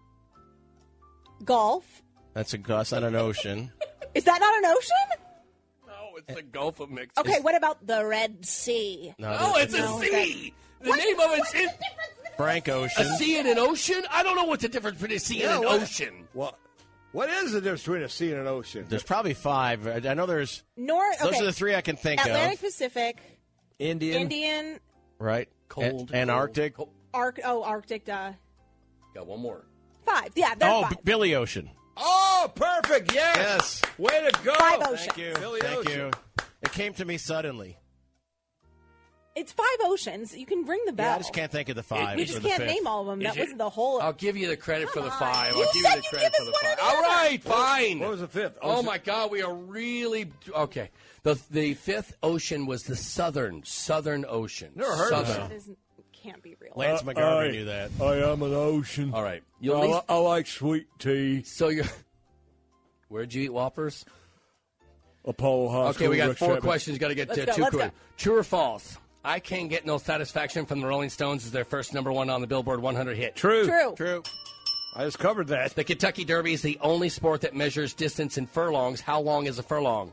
Golf. That's a that's not an ocean. Is that not an ocean? No, it's the Gulf of Mexico. Okay, what about the Red Sea? No, Oh, it's No, a is sea. The name of it's in Frank Ocean. a sea and an ocean. I don't know what the difference between a sea Yeah, and an what- ocean. What? What is the difference between a sea and an ocean? There's probably five. I I know there's. North. Those okay. are the three I can think Atlantic of. Pacific, Indian. Indian, Right. Cold, A- Antarctic. cold. Arc. Oh, Arctic. Duh. Got one more. Five. Yeah, there's Oh, five. B- Billy Ocean. Oh, perfect. Yes. Yes. Way to go. Five oceans. Thank you. Billy Thank Ocean. you. It came to me suddenly. It's five oceans. You can ring the bell. Yeah, I just can't think of the five. You or just the can't fifth. name all of them. That Is it- wasn't the whole. I'll give you the credit for the Come five. on. I'll You give said you the you'd credit give for us the one or five. the All other. right, fine. What was the fifth? Oh Ocean. my God, we are really okay. The the fifth ocean was the southern Southern Ocean. Never heard of southern. That isn't, can't be real. Lance McGarvey knew that. I am an ocean. All right, you I, at least, li- I like sweet tea. so you're. Where'd you eat Whoppers? Apollo Hospital. Okay, we got Rick four Chapman. questions. Got to get Let's to go, two let's quick. go. True or false? I can't get no satisfaction from the Rolling Stones as their first number one on the Billboard one hundred hit. True. True. True. I just covered that. The Kentucky Derby is the only sport that measures distance in furlongs. How long is a furlong?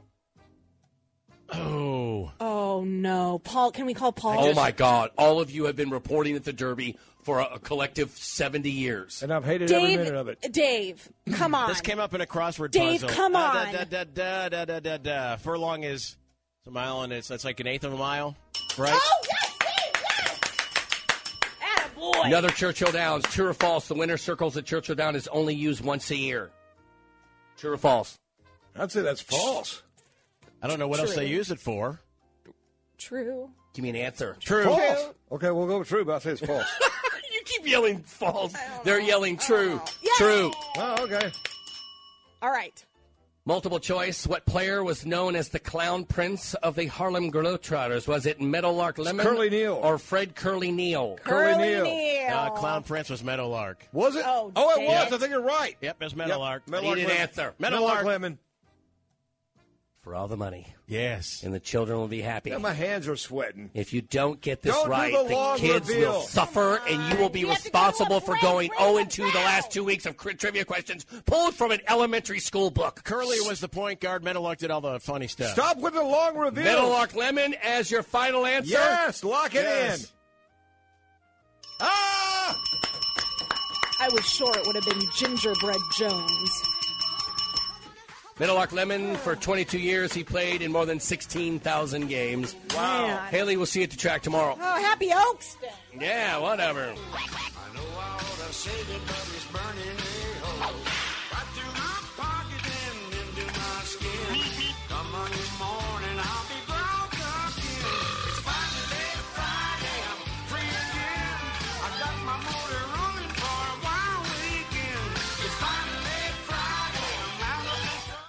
Oh. Oh no, Paul. Can we call Paul? Oh my God! All of you have been reporting at the Derby for a, a collective seventy years. And I've hated every Dave. minute of it. Dave, come on. This came up in a crossword Dave, puzzle. come Uh, on. Da, da, da, da, da, da, da. Furlong is a mile, and it's that's like an eighth of a mile, right? Oh yes, Dave, yes. Attaboy. Another Churchill Downs. True or false? The winner's circles at Churchill Downs is only used once a year. True or false? I'd say that's false. I don't know what else True. they use it for. True. Give me an answer. True. False. Okay, we'll go with true, but I'll say it's false. You keep yelling false. They're yelling true. Yay! True. Oh, okay. All right. Multiple choice. What player was known as the Clown Prince of the Harlem Globetrotters? Was it Meadowlark Lemon Curly Neal. or Fred Curly Neal? Curly Curly Neal. Neal. Uh, Clown Prince was Meadowlark. Was it? Oh, oh it damn. was. I think you're right. Yep, it's Meadowlark. Yep. I need an Lemon. answer. Meadowlark Lemon. For all the money. Yes. And the children will be happy. Yeah, my hands are sweating. If you don't get this Don't do right, the the, long kids reveal. will suffer, and you will be You have to go responsible to a for break. going Ring oh the and two the bell. last two weeks of cri- trivia questions pulled from an elementary school book. Curly was the point guard. Meadowlark did all the funny stuff. Stop with the long reveal. Meadowlark Lemon as your final answer? Yes, lock it Yes. in. Ah! I was sure it would have been Gingerbread Jones. Meadowlark Lemon, for twenty-two years, he played in more than sixteen thousand games. Wow. Haley, we'll see you at the track tomorrow. Oh, happy Oaks Day. Yeah, whatever. I know I ought to save it, but it's burning a hole right through my pocket and into my skin. Come Monday morning, I'll be broke again. It's finally Friday, I'm free again. I got my motor running for a wild weekend. It's finally Friday, I'm out of the truck.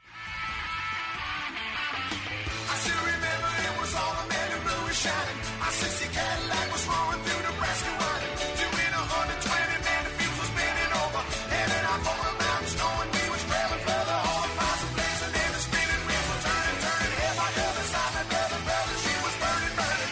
I still remember it was all the men in blue was shining. My sixty Cadillac was roaring through Nebraska running. Doing a hundred twenty, man, the fuse was bending over. Heading out for the mountains, knowing we was traveling further. All the fires were blazing and the spinning wheels were turning, turning. Head by other side, my brother, brother, she was burning, burning.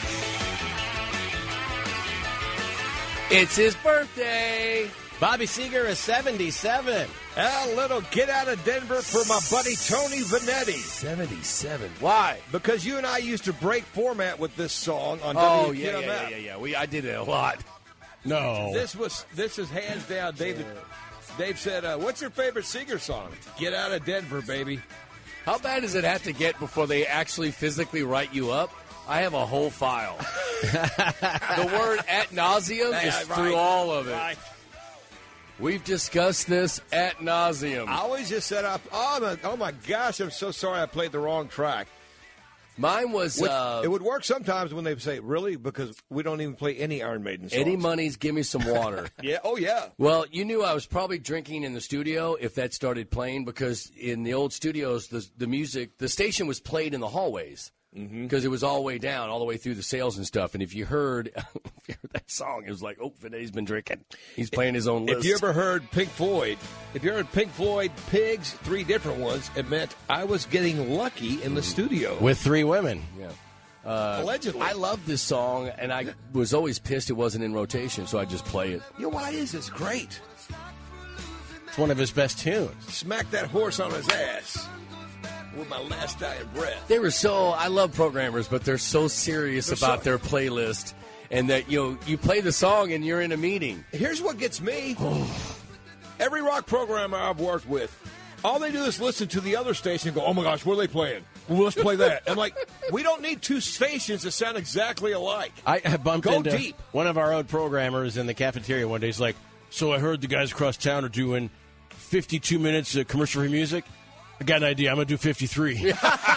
It's his birthday. Bobby Seeger is seventy-seven. A little get out of Denver for my buddy Tony Vanetti. seventy-seven. Why? Because you and I used to break format with this song on Oh, W K yeah, M F. yeah, yeah, yeah, yeah. We, I did it a lot. No. This was this is hands down. David. Dave said, uh, "What's your favorite Seeger song?" Get out of Denver, baby. How bad does it have to get before they actually physically write you up? I have a whole file. The word at nauseum Yeah, is right. through all of it. Right. We've discussed this at nauseum. I always just said, up, "Oh my, oh my gosh, I'm so sorry, I played the wrong track." Mine was Which, uh, it would work sometimes when they say, "Really?" Because we don't even play any Iron Maiden songs. Eddie Money's Give Me Some Water. Yeah. Oh yeah. Well, you knew I was probably drinking in the studio if that started playing, because in the old studios, the the music, the station was played in the hallways because it was all the way down, all the way through the sales and stuff. And if you heard, if you heard that song, it was like, oh, Vinetti's been drinking. He's playing his own list. If you ever heard Pink Floyd, if you heard Pink Floyd Pigs, three different ones, it meant I was getting lucky in the studio. With three women. Yeah. Uh, Allegedly. I love this song, and I was always pissed it wasn't in rotation, so I just play it. You know why is this great? It's one of his best tunes. Smack that horse on his ass with my last dying breath. They were so, I love programmers, but they're so serious They're about so- their playlist, and that, you know, you play the song and you're in a meeting. Here's what gets me. Every rock programmer I've worked with, all they do is listen to the other station and go, oh my gosh, what are they playing? Well, let's play that. I'm like, we don't need two stations that sound exactly alike. I have bumped Go into deep. one of our own programmers in the cafeteria one day. He's like, so I heard the guys across town are doing fifty-two minutes of commercial-free music. I got an idea. I'm going to do fifty-three.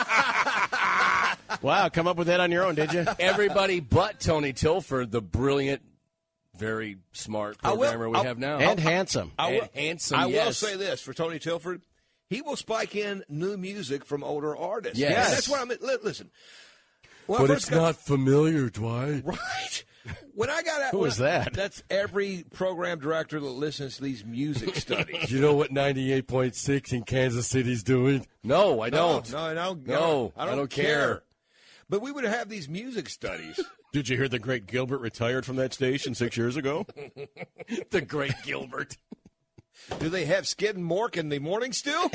Wow, come up with that on your own, did you? Everybody but Tony Tilford, the brilliant, very smart I will- programmer we I'll- have now. And handsome. I And will, handsome, I will yes. say this for Tony Tilford. He will spike in new music from older artists. Yes. And that's what I'm. li- Listen. When I But first it's got- not familiar, Dwight. Right. When I got out. Who when is I- that? That's every program director that listens to these music studies. You know what ninety-eight point six in Kansas City's doing? No, I don't. No, no, I don't. No, I don't, I don't care. But we would have these music studies. Did you hear the great Gilbert retired from that station six years ago? The great Gilbert. Do they have Skid and Mork in the morning still?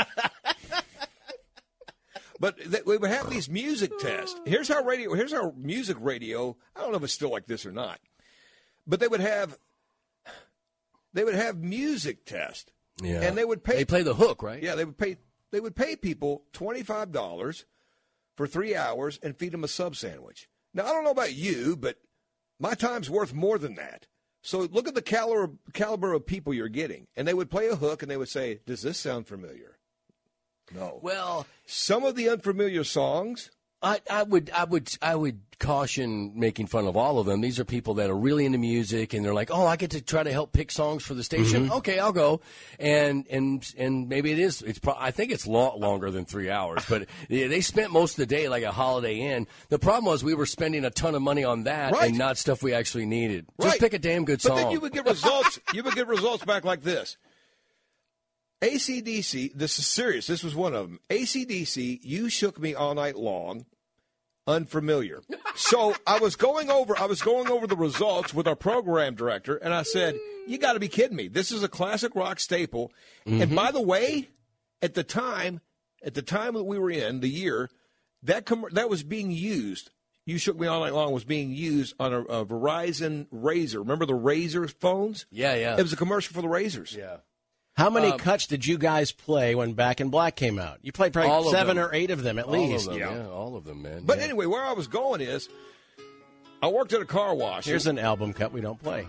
But th- we would have these music tests. Here's how radio. Here's how music radio. I don't know if it's still like this or not. But they would have. They would have music test. Yeah. And they would pay. They play the hook, right? Yeah, they would pay. They would pay people twenty-five dollars for three hours and feed them a sub sandwich. Now I don't know about you, but my time's worth more than that. So look at the caliber caliber of people you're getting, and they would play a hook, and they would say, "Does this sound familiar?" No. Well, Some of the unfamiliar songs. I, I would, I would, I would caution making fun of all of them. These are people that are really into music, and they're like, "Oh, I get to try to help pick songs for the station. Mm-hmm. Okay, I'll go." And and and maybe it is. It's. Pro- I think it's lot longer than three hours, but yeah, they spent most of the day like a Holiday Inn. The problem was we were spending a ton of money on that Right. and not stuff we actually needed. Just Right. pick a damn good But song. then you would get results. you would get results back like this. A C D C, this is serious. This was one of them. A C D C, You Shook Me All Night Long, unfamiliar. So I was going over I was going over the results with our program director, and I said, you got to be kidding me. This is a classic rock staple. And by the way, at the time, at the time that we were in, the year, that com- that was being used. You Shook Me All Night Long was being used on a, a Verizon Razor. Remember the Razor phones? yeah, yeah, It was a commercial for the Razors. yeah. How many Um, cuts did you guys play when Back in Black came out? You played probably All of seven them. or eight of them at All least. of them, Yeah. yeah, all of them, man. But yeah. anyway, where I was going is, I worked at a car wash. Here's an album cut we don't play.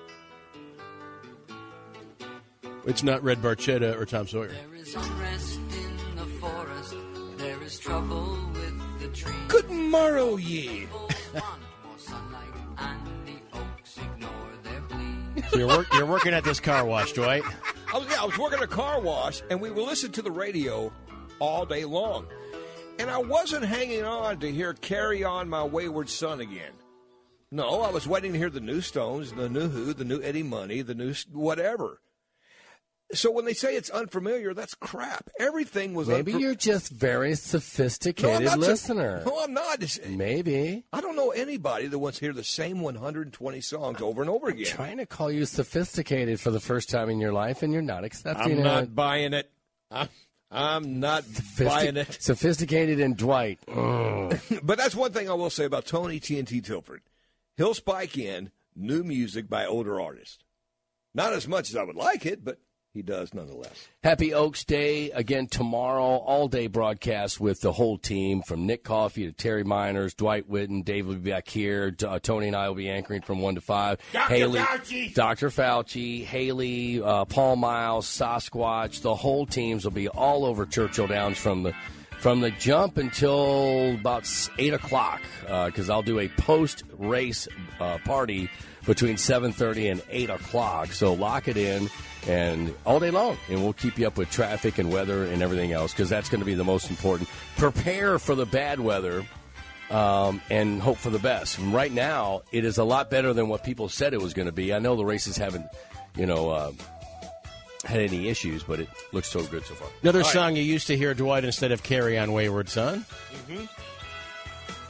It's not Red Barchetta or Tom Sawyer. There is unrest in the forest. There is trouble with the trees. Good morrow, ye. People want more sunlight, and the oaks ignore their plea. So you're, work, you're working at this car wash, Dwight. I was, yeah, I was working at a car wash, and we were listening to the radio all day long. And I wasn't hanging on to hear Carry On My Wayward Son again. No, I was waiting to hear the new Stones, the new Who, the new Eddie Money, the new s- whatever. So when they say it's unfamiliar, that's crap. Everything was Maybe unfam- you're just very No, I'm sophisticated not so- listener. No, I'm not. It's- Maybe. I don't know anybody that wants to hear the same one hundred twenty songs over and over again. Trying to call you sophisticated for the first time in your life, and you're not accepting I'm it. not buying it. I'm, I'm not Sophisti- buying it. Sophisticated and Dwight. Ugh. But that's one thing I will say about Tony T N T Tilford. He'll spike in new music by older artists. Not as much as I would like it, but he does nonetheless. Happy Oaks Day again tomorrow. All day broadcast with the whole team from Nick Coffey to Terry Miners, Dwight Whitten, Dave will be back here. Uh, Tony and I will be anchoring from one to five. Doctor Haley, Fauci. Doctor Fauci, Haley, uh, Paul Miles, Sasquatch. The whole teams will be all over Churchill Downs from the from the jump until about eight o'clock because I'll do a post race uh, party between seven thirty and eight o'clock. So lock it in. And all day long, and we'll keep you up with traffic and weather and everything else because that's going to be the most important. Prepare for the bad weather um, and hope for the best. And right now, it is a lot better than what people said it was going to be. I know the races haven't, you know, uh, had any issues, but it looks so good so far. Another song you used to hear, Dwight, instead of Carry On Wayward Son.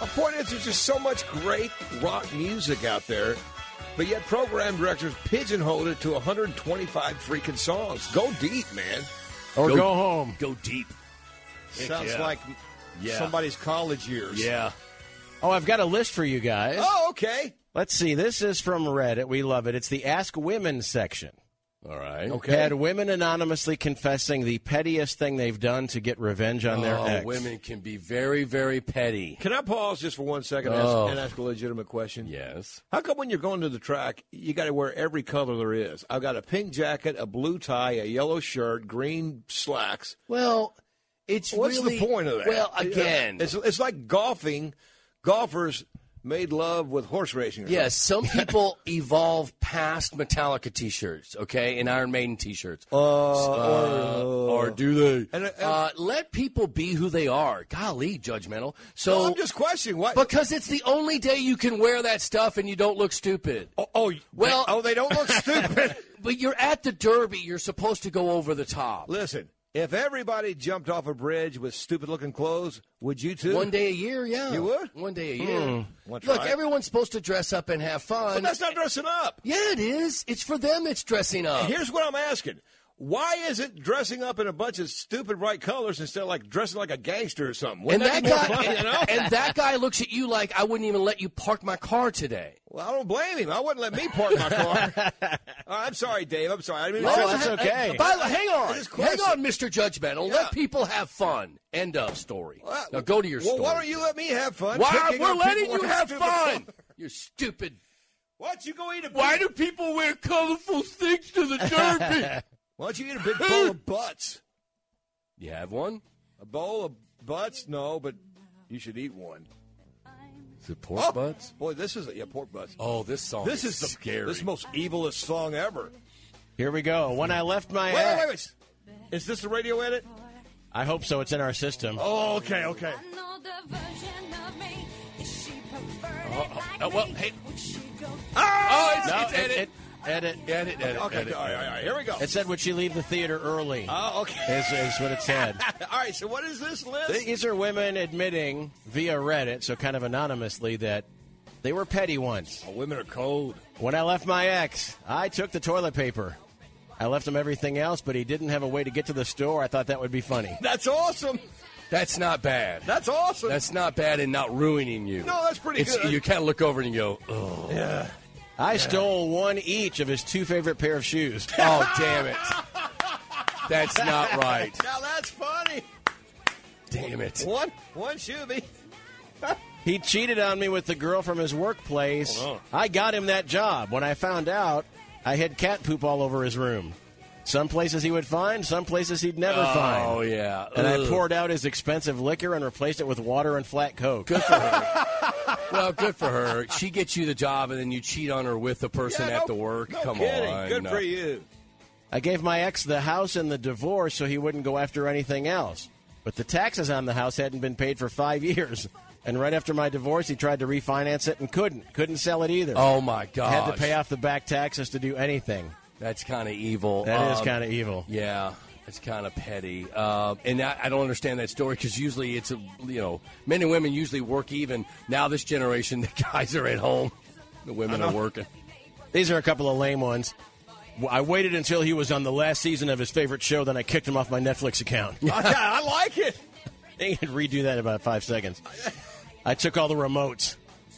My point is, there's just so much great rock music out there, but yet program directors pigeonholed it to one hundred twenty-five freaking songs. Go deep, man. Or go, go home. Go deep. Sounds yeah. like yeah. somebody's college years. Yeah. Oh, I've got a list for you guys. Oh, okay. Let's see. This is from Reddit. We love it. It's the Ask Women section. All right. Okay. Had women anonymously confessing the pettiest thing they've done to get revenge on oh, their ex. Women can be very, very petty. Can I pause just for one second and, Oh. ask, and ask a legitimate question? Yes. How come when you're going to the track, you got to wear every color there is? I've got a pink jacket, a blue tie, a yellow shirt, green slacks. Well, it's What's really, the point of that? Well, again, it's it's like golfing. Golfers made love with horse racing. Or yes, something. some people evolve past Metallica T-shirts, okay, and Iron Maiden T-shirts. Uh, Uh, or do they? And, and, uh, let people be who they are. Golly, judgmental. So well, I'm just questioning what. Because it's the only day you can wear that stuff and you don't look stupid. Oh, oh well, they, oh, they don't look stupid. But you're at the Derby. You're supposed to go over the top. Listen, if everybody jumped off a bridge with stupid-looking clothes, would you too? One day a year, yeah. You would? One day a year. Mm. Look, try. everyone's supposed to dress up and have fun. But that's not dressing up. Yeah, it is. It's for them. It's dressing up. And here's what I'm asking. Why is it dressing up in a bunch of stupid bright colors instead of like dressing like a gangster or something? And Wouldn't that, that, be guy, more fun, and, you know? and that guy looks at you like I wouldn't even let you park my car today. Well, I don't blame him. I wouldn't let me park my car. All right, I'm sorry, Dave. I'm sorry. I didn't mean No, to- that's okay. By the way, hang on, Just hang question. on, Mister Judgmental. Yeah. Let people have fun. End of story. Well, now go to your well, story. why don't you let me have fun? Why picking we're on letting people you who are have stupid. fun. You're stupid. Why don't you go eat a big, Why do people wear colorful things to the Derby? Why don't you eat a big bowl of butts? You have one? A bowl of butts? No, but you should eat one. Is it pork Oh, butts? Boy, this is a, yeah, pork butts. Oh, this song This is, is the scary. This is the most evilest song ever. Here we go. When I left my Wait, wait, ex. wait, wait. Is this the radio edit? I hope so. It's in our system. Oh, okay, okay. Oh, oh, well, hey. Ah! Oh, it's, No, it's edit. it, it, edit. edit, edit, Okay, edit. all right, all right, here we go. It said, would she leave the theater early? Oh, okay. Is, is what it said. All right, so what is this list? These are women admitting via Reddit, so kind of anonymously, that they were petty once. Oh, women are cold. When I left my ex, I took the toilet paper. I left him everything else, but he didn't have a way to get to the store. I thought that would be funny. That's awesome. That's not bad. That's awesome. That's not bad and not ruining you. No, that's pretty It's, good. You kind of look over and you go, oh. Yeah. I stole one each of his two favorite pair of shoes. Oh, damn it. That's not right. Now that's funny. Damn it. One, one shoe. He cheated on me with the girl from his workplace. Hold on. I got him that job. When I found out, I had cat poop all over his room. Some places he would find, some places he'd never find. Oh, yeah. And Ugh. I poured out his expensive liquor and replaced it with water and flat Coke. Good for her. Well, good for her. She gets you the job, and then you cheat on her with the person Yeah, at no- the work. No Come kidding. on. Good No. for you. I gave my ex the house and the divorce so he wouldn't go after anything else. But the taxes on the house hadn't been paid for five years. And right after my divorce, he tried to refinance it and couldn't. Couldn't sell it either. Oh, my God. Had to pay off the back taxes to do anything. That's kind of evil. That is Um, kind of evil. Yeah, it's kind of petty. Uh, and I, I don't understand that story because usually it's, a, you know, men and women usually work even. Now this generation, the guys are at home. The women are working. These are a couple of lame ones. I waited until he was on the last season of his favorite show, then I kicked him off my Netflix account. I like it. They could redo that in about five seconds. I took all the remotes.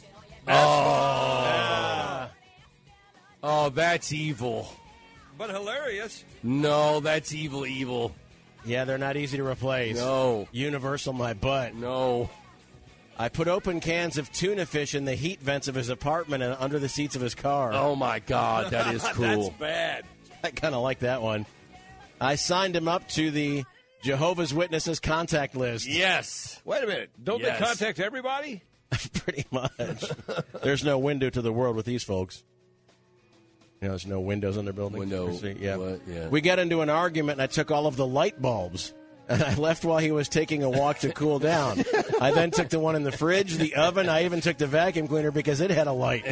Oh. Oh, that's evil. But hilarious. No, that's evil, evil. Yeah, they're not easy to replace. No. Universal my butt. No. I put open cans of tuna fish in the heat vents of his apartment and under the seats of his car. Oh, my God, that is cool. That's bad. I kind of like that one. I signed him up to the Jehovah's Witnesses contact list. Yes. Wait a minute. Don't Yes. they contact everybody? Pretty much. There's no window to the world with these folks. You know, there's no windows in their building. Window, Yeah. what? Yeah. We got into an argument, and I took all of the light bulbs. And I left while he was taking a walk to cool down. I then took the one in the fridge, the oven. I even took the vacuum cleaner because it had a light.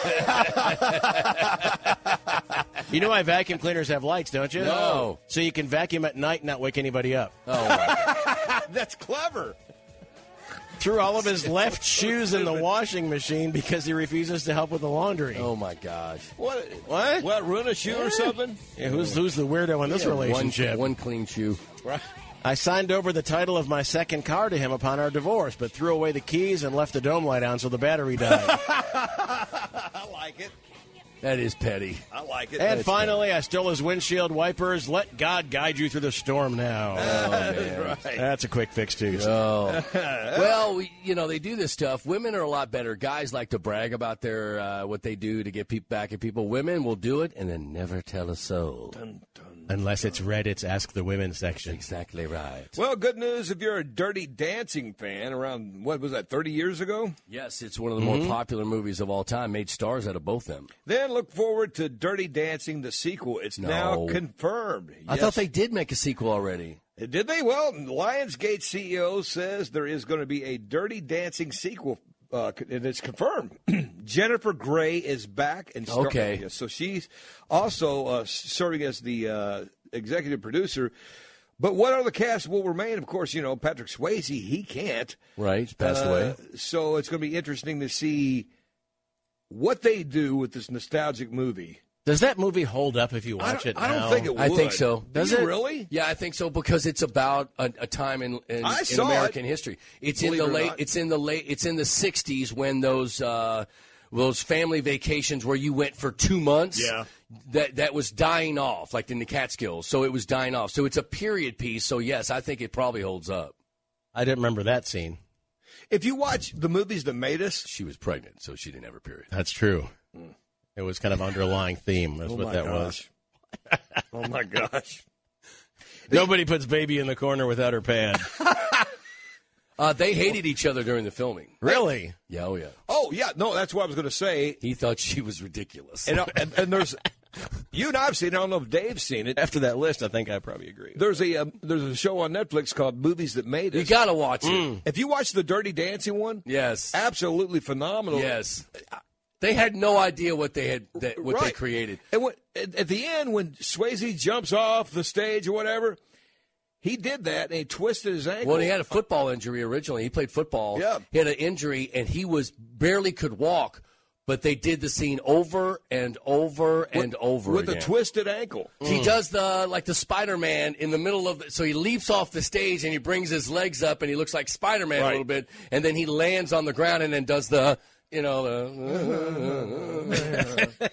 You know why vacuum cleaners have lights, don't you? No. So you can vacuum at night and not wake anybody up. Oh, my God. That's clever. threw all of his left shoes in the washing machine because he refuses to help with the laundry. Oh, my gosh. What? What? What, ruin a shoe or something? Yeah, who's, who's the weirdo in this Yeah, relationship? One, one clean shoe. Right. I signed over the title of my second car to him upon our divorce, but threw away the keys and left the dome light on so the battery died. I like it. That is petty. I like it. And That's finally, I stole his windshield wipers. Let God guide you through the storm now. Oh, man. right. That's a quick fix, too. Oh. Well, we, you know, they do this stuff. Women are a lot better. Guys like to brag about their uh, what they do to get people back at people. Women will do it and then never tell a soul. Dun, dun. Unless it's Reddit's Ask the Women section. Exactly right. Well, good news if you're a Dirty Dancing fan around, what was that, thirty years ago? Yes, it's one of the more popular movies of all time. Made stars out of both them. Then look forward to Dirty Dancing, the sequel. It's No. now confirmed. I Yes. thought they did make a sequel already. Did they? Well, Lionsgate C E O says there is going to be a Dirty Dancing sequel, uh, and it's confirmed. Jennifer Grey is back. and star- Okay. Yeah, so she's also uh, serving as the uh, executive producer. But what other cast will remain? Of course, you know, Patrick Swayze, he can't. Right, he's passed Uh, away. So it's going to be interesting to see what they do with this nostalgic movie. Does that movie hold up if you watch I it don't, I don't now? think it would. I think so. Does Do you it? really? Yeah, I think so because it's about a, a time in in, I in saw American it. history. It's Believe in the it or late. not. It's in the late. It's in the sixties when those uh, those family vacations where you went for two months. Yeah. That that was dying off, like in the Catskills. So it was dying off. So it's a period piece. So yes, I think it probably holds up. I didn't remember that scene. If you watch the movies that made us, She was pregnant, so she didn't have a period. That's true. It was kind of underlying theme. That's oh what my that gosh. oh my gosh. was. Nobody puts baby in the corner without her pad. Uh, they hated each other during the filming. Really? Yeah, oh yeah. Oh yeah, no, that's what I was going to say. He thought she was ridiculous. And, uh, and, and there's you and I've seen it. I don't know if Dave's seen it. After that list, I think I probably agree. There's a um, there's a show on Netflix called Movies That Made Us. You got to watch it. If you watch the Dirty Dancing one, Yes. absolutely phenomenal. Yes. They had no idea what they had that, what they Right. created. And when, at, at the end, when Swayze jumps off the stage or whatever, he did that and he twisted his ankle. Well, he had a football injury originally. He played football. Yeah. He had an injury, and he was barely could walk. But they did the scene over and over and over with again. a twisted ankle. He does the like the Spider-Man in the middle of the, so he leaps off the stage and he brings his legs up and he looks like Spider-Man a Right. little bit, and then he lands on the ground and then does the you know the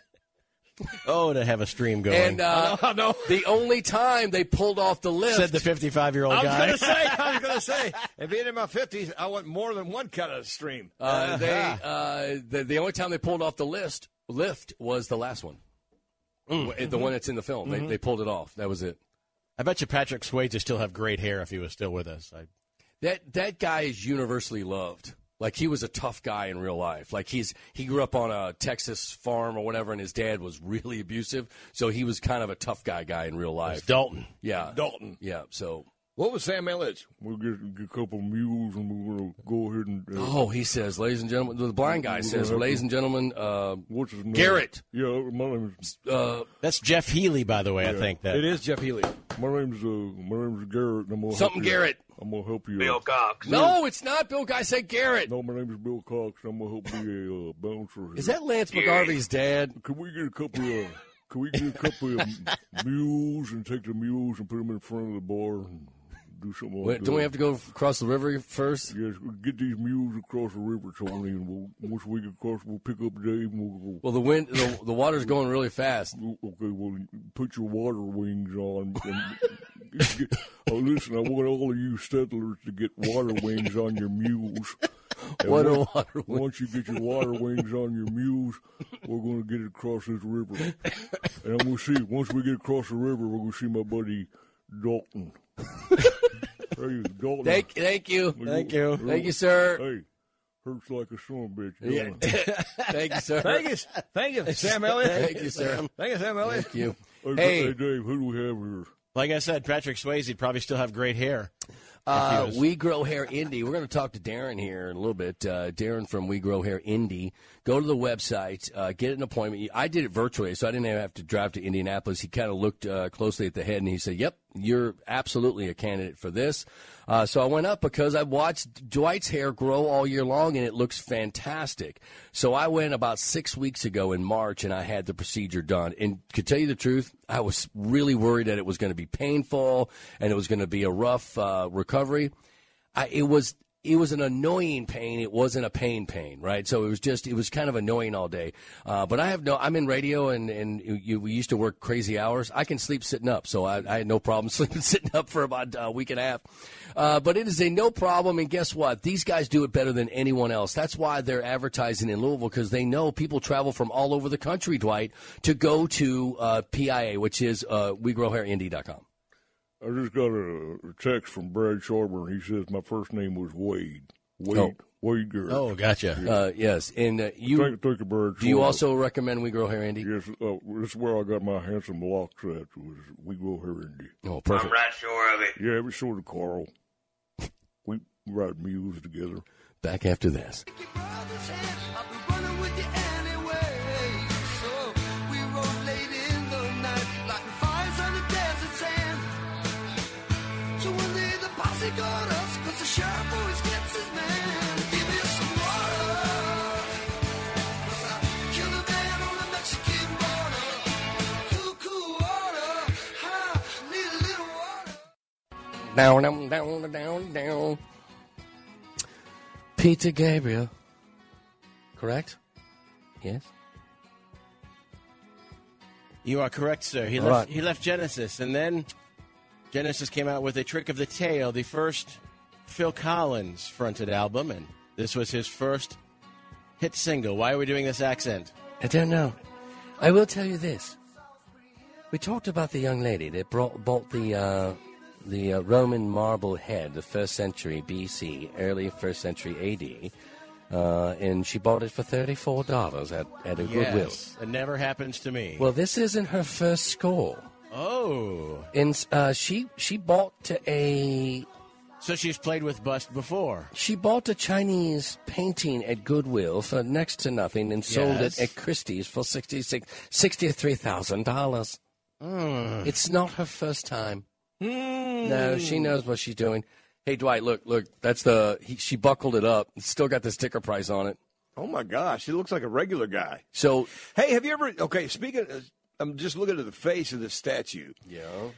Oh, to have a stream going. and uh, I know. the only time they pulled off the lift. Said the fifty-five-year-old I was guy. going to say, I was going to say, if being in my fifties, I want more than one kind of stream. Uh, they uh, the, the only time they pulled off the list lift was the last one, Mm. the one that's in the film. Mm-hmm. They, they pulled it off. That was it. I bet you Patrick Swayze still have great hair if he was still with us. I, That that guy is universally loved. Like he was a tough guy in real life. Like he's he grew up on a Texas farm or whatever, and his dad was really abusive. So he was kind of a tough guy guy in real life. Dalton. Yeah, Dalton. Yeah. So What was Sam Elliott? We'll get, get a couple of mules and we're going to go ahead and. Uh, oh, he says, ladies and gentlemen, the blind guy says, ladies and gentlemen, uh, what's his name? Garrett. Yeah, my name is. Uh, That's Jeff Healy, by the way. I think that It is Jeff Healy. My name's uh, my name's Garrett. And I'm gonna Something help you. Garrett. I'm gonna help you. Bill Cox. no, it's not Bill Guy. Say Garrett. No, my name is Bill Cox. I'm gonna help you a uh, bouncer. Here. Is that Lance McGarvey's dad? Can we get a couple of? Can we get a couple of mules and take the mules and put them in front of the bar and do something like Wait, that? don't we have to go across the river first? Yes, we'll get these mules across the river, Tony, and we'll, once we get across, we'll pick up Dave and we'll go. Well, the wind, the, the water's going really fast. Okay, well, put your water wings on. And get, oh, listen, I want all of you settlers to get water wings on your mules. And What a once, water wing. Once you get your water wings on your mules, we're going to get it across this river. And I'm going to see, once we get across the river, we're going to see my buddy Dalton. Hey, Dalton. Thank, thank you. Thank you. Thank you, sir. Hey, hurts like a son bitch. Yeah. don't it? Thank you, sir. Thank you, thank you, Sam Elliott. Thank you, sir. Thank you, Sam Elliott. Thank you. Hey, Hey. hey, Dave, who do we have here? Like I said, Patrick Swayze would probably still have great hair. Uh, was- We Grow Hair Indy. We're going to talk to Darren here in a little bit. Uh, Darren from We Grow Hair Indy. Go to the website, uh, get an appointment. I did it virtually, so I didn't have to drive to Indianapolis. He kind of looked uh, closely at the head, and he said, yep, you're absolutely a candidate for this. Uh, so I went up because I watched Dwight's hair grow all year long, and it looks fantastic. So I went about six weeks ago in March, and I had the procedure done. And to tell you the truth, I was really worried that it was going to be painful and it was going to be a rough uh, recovery. I, it was it was an annoying pain. It wasn't a pain pain, right? So it was just it was kind of annoying all day. Uh, but I have no. I'm in radio, and and you, we used to work crazy hours. I can sleep sitting up, so I, I had no problem sleeping sitting up for about a week and a half. Uh, but it is a no problem, and guess what? These guys do it better than anyone else. That's why they're advertising in Louisville, because they know people travel from all over the country, Dwight, to go to uh, P I A, which is uh, we grow hair indy dot com. I just got a text from Brad Sharber. He says my first name was Wade. Wade. Oh. Wade Garrett. Oh, gotcha. Yeah. Uh, yes, and uh, you. Thank, thank you, Brad Do you Sharber. also recommend We Grow Hair Indy? Yes, uh, this is where I got my handsome locks at. Was We Grow Hair Indy. Oh, perfect. I'm right sure of it. Yeah, every sort of Carl. We ride mules together. Back after this. Down, down, down, down, down. Peter Gabriel. Correct? Yes? You are correct, sir. He All left, right. he left Genesis, and then Genesis came out with A Trick of the Tail, the first Phil Collins fronted album, and this was his first hit single. Why are we doing this accent? I don't know. I will tell you this. We talked about the young lady that brought, bought the uh, the uh, Roman marble head, the first century B C, early first century A D, uh, and she bought it for thirty-four dollars at, at a Goodwill. Yes, it never happens to me. Well, this isn't her first score. Oh. And uh, she she bought to a So she's played with bust before. she bought a Chinese painting at Goodwill for next to nothing and sold Yes. it at Christie's for sixty-six sixty-three thousand dollars. Mm. It's not her first time. Mm. No, she knows what she's doing. Hey, Dwight, look, look. That's the he, she buckled it up. It's still got the sticker price on it. Oh, my gosh. He looks like a regular guy. So, Hey, have you ever, okay, speaking of, I'm just looking at the face of the statue. yeah.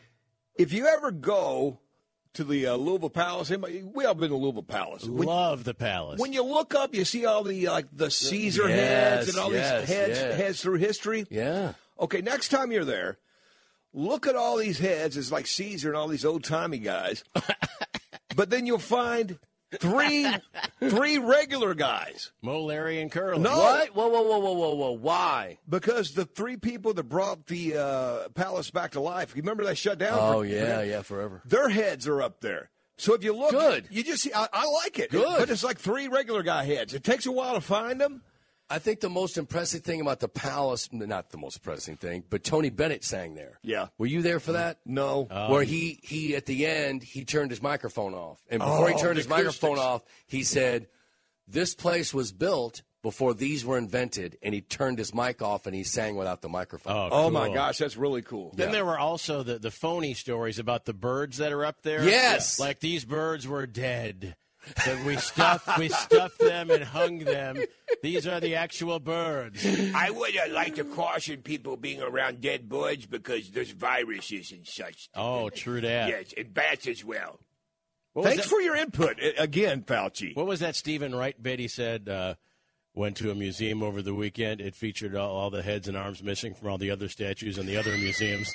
If you ever go to the uh, Louisville Palace, we all been to Louisville Palace. When, Love the palace. when you look up, you see all the like the Caesar Yes, heads and all yes, these heads, yes. heads through history. Yeah. Okay, next time you're there, look at all these heads. It's like Caesar and all these old timey guys. But then you'll find three three regular guys. Mo, Larry, and Curly. No. What? Whoa, whoa, whoa, whoa, whoa, whoa. Why? Because the three people that brought the uh, palace back to life, you remember they shut down? Oh, for, yeah, yeah, forever. Their heads are up there. So if you look, Good. you just see, I, I like it. Good. But it's like three regular guy heads. It takes a while to find them. I think the most impressive thing about the Palace, not the most impressive thing, but Tony Bennett sang there. Yeah. Were you there for that? No. Where he, he, at the end, he turned his microphone off. And before he Oh, turned the his microphone acoustics. off, he said, this place was built before these were invented. And he turned his mic off and he sang without the microphone. Oh, Oh, cool. my gosh, that's really cool. Then there were also the, the phony stories about the birds that are up there. Yes. Like these birds were dead. That we stuffed we stuffed them and hung them. These are the actual birds. I would uh, like to caution people being around dead birds because there's viruses and such. Oh, true that. Yes, and bats as well. What was Thanks that- for your input uh, again, Fauci. What was that Stephen Wright bit he said? Uh, went to a museum over the weekend. It featured all, all the heads and arms missing from all the other statues in the other museums.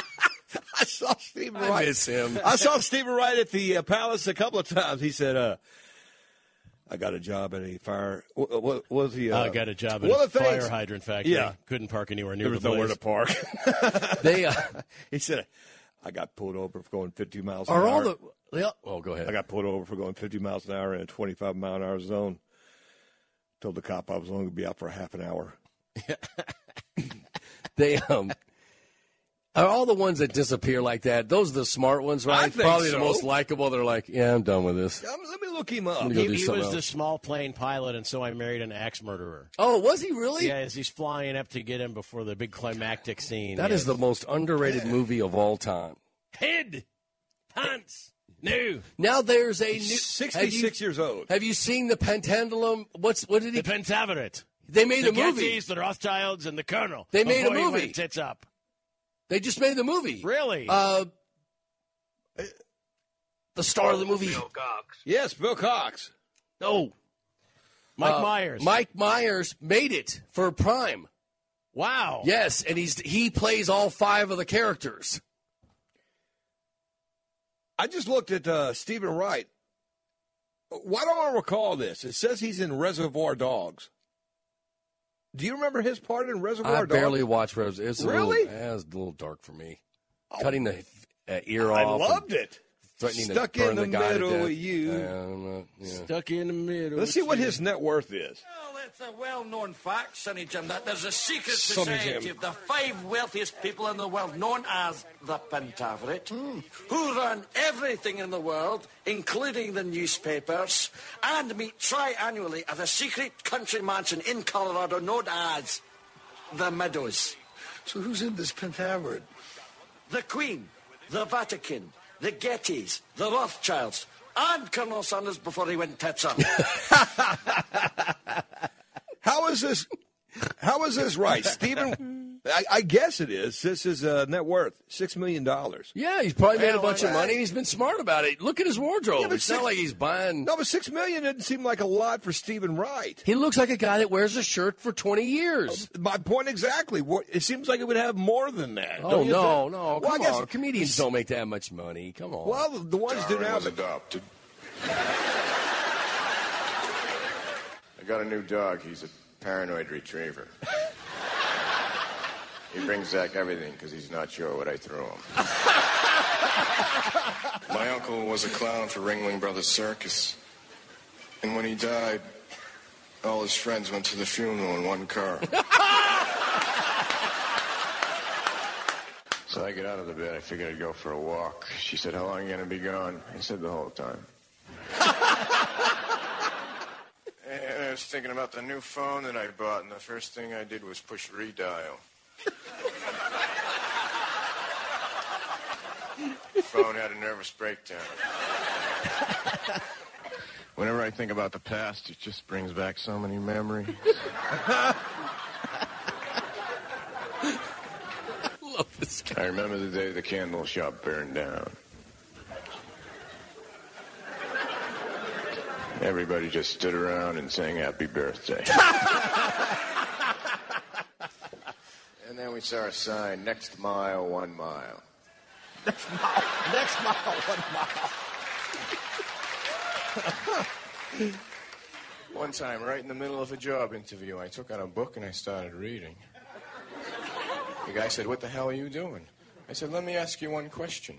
I saw Stephen I Wright. miss him. I saw Stephen Wright at the uh, Palace a couple of times. He said, uh, I got a job at a fire. What, what was he? Uh, I got a job at one a of the things- fire hydrant factory. Yeah. Couldn't park anywhere near There was the nowhere place. to park. They uh, He said, I got pulled over for going fifty miles an are hour. all the. Yeah. Oh, go ahead. I got pulled over for going fifty miles an hour in a twenty-five mile an hour zone. Told the cop I was only going to be out for a half an hour. They um are all the ones that disappear like that. Those are the smart ones, right? I think Probably so. the most likable. They're like, yeah, I'm done with this. Um, let me look him up. Let me go He, do he something was the else. small plane pilot, and so I married an axe murderer. Oh, was he really? Yeah, as he's flying up to get him before the big climactic scene. That is yes. the most underrated movie of all time. Head. Pants. No. Now there's a new... sixty-six you, years old. Have you seen the Pentandulum? What's What did he... The Pentaverate. They made the a movie. Gettys, the Rothschilds, and the Colonel. They made a before he movie. went tits up. They just made the movie. Really? Uh, the star of the movie. Bill Cox. Yes, Bill Cox. No. Mike Uh, Myers. Mike Myers made it for Prime. Wow. Yes, and he's he plays all five of the characters. I just looked at uh, Stephen Wright. Why don't I recall this? It says he's in Reservoir Dogs. Do you remember his part in Reservoir I Dogs? barely watched Reservoir. It's a Really? Little, yeah, it's a little dark for me. Cutting the uh, ear I off. loved and it. Threatening Stuck to burn in the, the guy middle to death. with you. Uh, yeah. Stuck in the middle. Let's see what his net worth is. Well, it's a well-known fact, Sonny Jim, that there's a secret Sonny society Jim. of the five wealthiest people in the world, known as the Pentaverate, who run everything in the world, including the newspapers, and meet tri-annually at a secret country mansion in Colorado known as the Meadows. So who's in this Pentaverate? The Queen, the Vatican, the Gettys, the Rothschilds, and Colonel Sanders before he went tits up. How is this? How is this right, Stephen? I, I guess it is. This is uh, net worth six million dollars. Yeah, he's probably made a Well, bunch of I- money, and he's been smart about it. Look at his wardrobe. Yeah, but it's six- not like he's buying... No, but six million doesn't seem like a lot for Stephen Wright. He looks like a guy that wears a shirt for twenty years. My point exactly. What- It seems like it would have more than that. Oh, don't you no, think? no. Well, Come I guess on. Comedians don't make that much money. Come on. Well, the, the ones do now. was adopted. I got a new dog. He's a paranoid retriever. He brings back everything because he's not sure what I threw him. My uncle was a clown for Ringling Brothers Circus. And when he died, all his friends went to the funeral in one car. So I get out of the bed. I figured I'd go for a walk. She said, "How long are you going to be gone?" I said, "The whole time." And I was thinking about the new phone that I bought, and the first thing I did was push redial. The phone had a nervous breakdown. Whenever I think about the past, it just brings back so many memories. Love this guy. I remember the day the candle shop burned down. Everybody just stood around and sang happy birthday. And then we saw a sign, next mile, one mile. Next mile, next mile, one mile. One time, right in the middle of a job interview, I took out a book and I started reading. The guy said, "What the hell are you doing?" I said, "Let me ask you one question.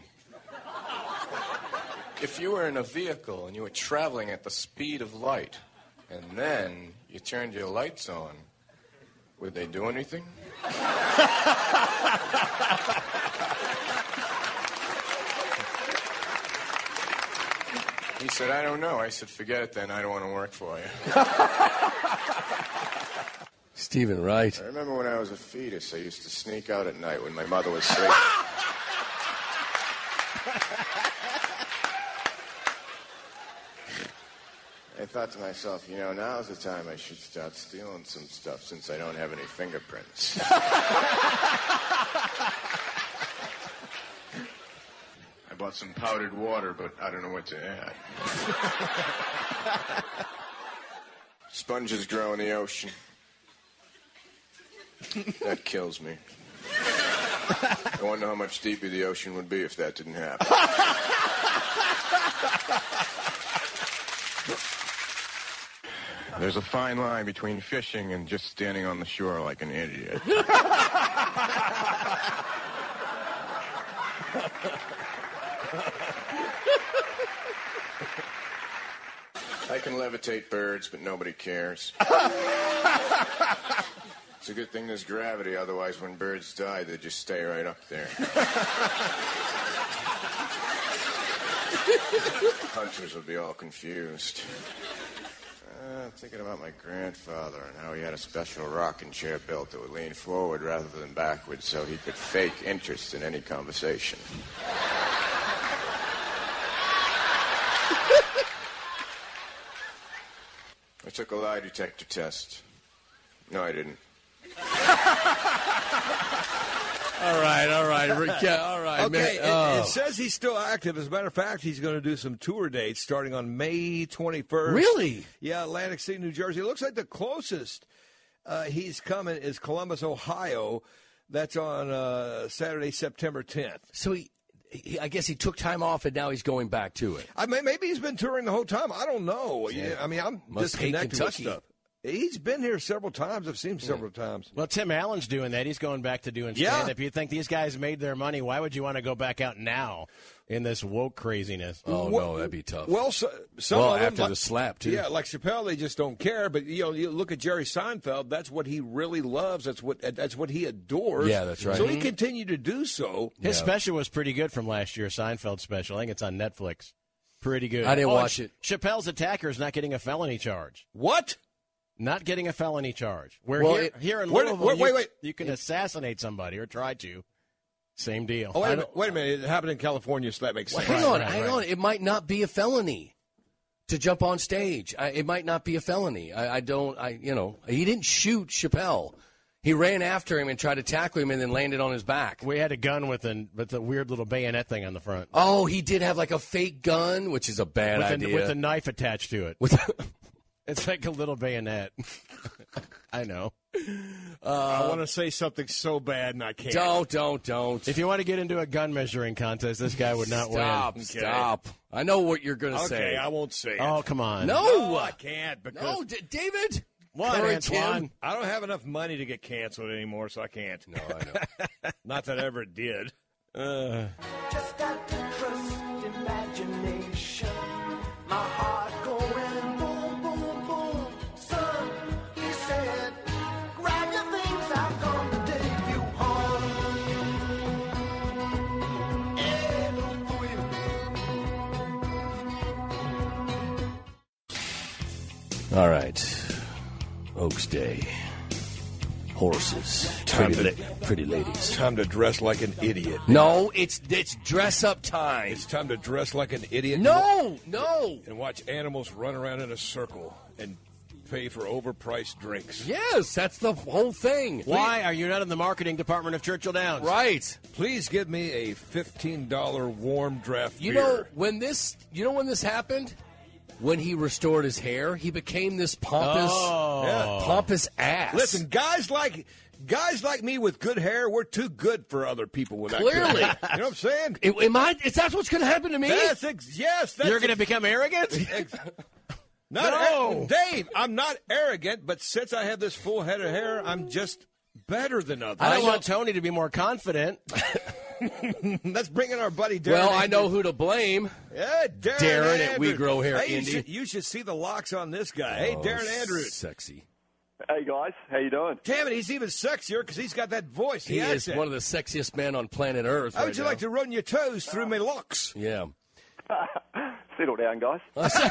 If you were in a vehicle and you were traveling at the speed of light, and then you turned your lights on, would they do anything?" He said, "I don't know." I said, "Forget it then. I don't want to work for you." Stephen Wright. I remember when I was a fetus, I used to sneak out at night when my mother was sleeping. I thought to myself, you know, now's the time I should start stealing some stuff since I don't have any fingerprints. I bought some powdered water, but I don't know what to add. Sponges grow in the ocean. That kills me. I wonder how much deeper the ocean would be if that didn't happen. There's a fine line between fishing and just standing on the shore like an idiot. I can levitate birds, but nobody cares. It's a good thing there's gravity, otherwise when birds die, they just stay right up there. Hunters will be all confused. Uh, I'm thinking about my grandfather and how he had a special rocking chair built that would lean forward rather than backwards so he could fake interest in any conversation. I took a lie detector test. No, I didn't. All right, all right, Rick, yeah, all right. Okay, man. it, Oh. it says he's still active. As a matter of fact, he's going to do some tour dates starting on May twenty-first. Really? Yeah, Atlantic City, New Jersey. It looks like the closest uh, he's coming is Columbus, Ohio. That's on uh, Saturday, September tenth. So he, he, I guess he took time off and now he's going back to it. I mean, maybe he's been touring the whole time. I don't know. Yeah, I mean, I'm Must hate disconnected with Kentucky. stuff. He's been here several times. I've seen him several times. Well, Tim Allen's doing that. He's going back to doing Yeah. stand-up. You think these guys made their money, why would you want to go back out now in this woke craziness? Oh, Well- no, that'd be tough. Well, so, some Well, of them, after like- the slap, too. Yeah, like Chappelle, they just don't care. But you know, you look at Jerry Seinfeld. That's what he really loves. That's what that's what he adores. Yeah, that's right. So he Mhm. continued to do so. His special was pretty good from last year, Seinfeld special. I think it's on Netflix. Pretty good. I didn't Oh, watch and it. Chappelle's attacker is not getting a felony charge. What? Not getting a felony charge. Where Well, here, it- here in wait, Louisville, wait, you, wait, wait. you can assassinate somebody or try to. Same deal. Oh, wait a, minute, wait a minute. It happened in California, so that makes Well, sense. hang on, hang on. It might not be a felony to jump on stage. I, it might not be a felony. I, I don't. I you know he didn't shoot Chappelle. He ran after him and tried to tackle him and then landed on his back. We had a gun with an with a weird little bayonet thing on the front. Oh, he did have like a fake gun, which is a bad with idea. A, with a knife attached to it. With it's like a little bayonet. I know. I want to say something so bad, and I can't. Don't, don't, don't. If you want to get into a gun measuring contest, this guy would not Stop, win. stop. I know what you're going to Okay, say. I won't say it. Oh, come on. No. No, I can't. Because No, D- David. What, Encourage Antoine? him. I don't have enough money to get canceled anymore, so I can't. No, I know. Not that I ever did. Uh, Just got to trust imagination. My heart going boom, boom, boom. Son, he said, grab your things, I've come to take you home. Eh, no fui. All right. Oaks Day. Horses. Time Pretty, to- la- pretty ladies. Time to dress like an idiot. No, it's it's dress up time. It's time to dress like an idiot. No, no. And watch animals run around in a circle and pay for overpriced drinks. Yes, that's the whole thing. why are you not in the marketing department of Churchill Downs? Right. Please give me a fifteen dollars warm draft You beer. know when this you know when this happened? When he restored his hair, he became this pompous Oh. Yeah. pompous ass. Listen, guys like guys like me with good hair, we're too good for other people with that Clearly. good hair. You know what I'm saying? It- am I is that what's going to happen to me? That's ex- yes. That's You're going to ex- become arrogant? ex- not No. ar- Dave, I'm not arrogant, but since I have this full head of hair, I'm just better than others. I want Tony to be more confident. Let's bring in our buddy Darren. Well, I Andrews. know who to blame. Yeah, Darren, Darren at Andrews. We Grow Hair hey, you Indy. should, you should see the locks on this guy. Hey, Oh, Darren Andrews. Sexy. Hey guys, how you doing? Damn it, he's even sexier because he's got that voice. He the is accent. one of the sexiest men on planet Earth. How right would you now. like to run your toes through my locks? Yeah. Settle down, guys.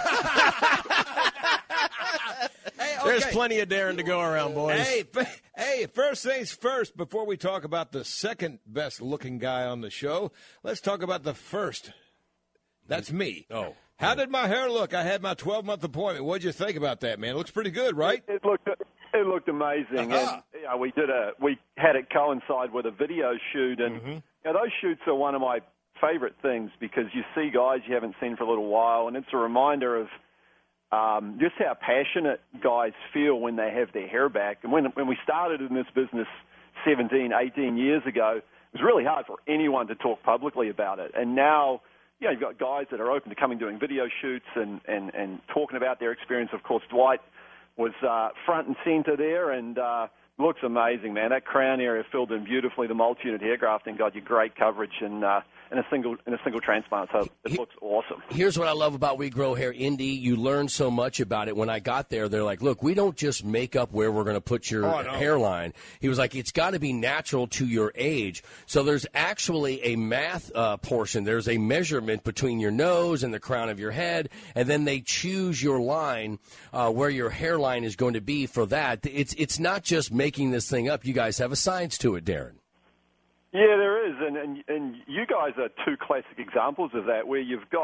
Hey, There's okay. plenty of Darren to go around, boys. Hey, f- hey, first things first, before we talk about the second best looking guy on the show, let's talk about the first. That's me. Oh. How did my hair look? I had my twelve month appointment. What'd you think about that, man? It looks pretty good, right? It looked it looked amazing, Uh-huh. and you know, we did a we had it coincide with a video shoot, and Mm-hmm. you know, those shoots are one of my favorite things because you see guys you haven't seen for a little while, and it's a reminder of um, just how passionate guys feel when they have their hair back. And when when we started in this business seventeen, eighteen years ago, it was really hard for anyone to talk publicly about it, and now. You know, you've got guys that are open to coming doing video shoots and, and, and talking about their experience. Of course, Dwight was uh, front and center there, and uh, looks amazing, man. That crown area filled in beautifully. The multi-unit hair grafting got you great coverage in, uh, in a single in a single transplant. So it looks awesome. Here's what I love about We Grow Hair Indy. You learn so much about it. When I got there, they're like, look, we don't just make up where we're going to put your Oh, no. hairline. He was like, it's got to be natural to your age. So there's actually a math uh, portion. There's a measurement between your nose and the crown of your head, and then they choose your line uh, where your hairline is going to be for that. It's, it's not just making this thing up. You guys have a science to it, Darren. Yeah, there is, and, and and you guys are two classic examples of that, where you've got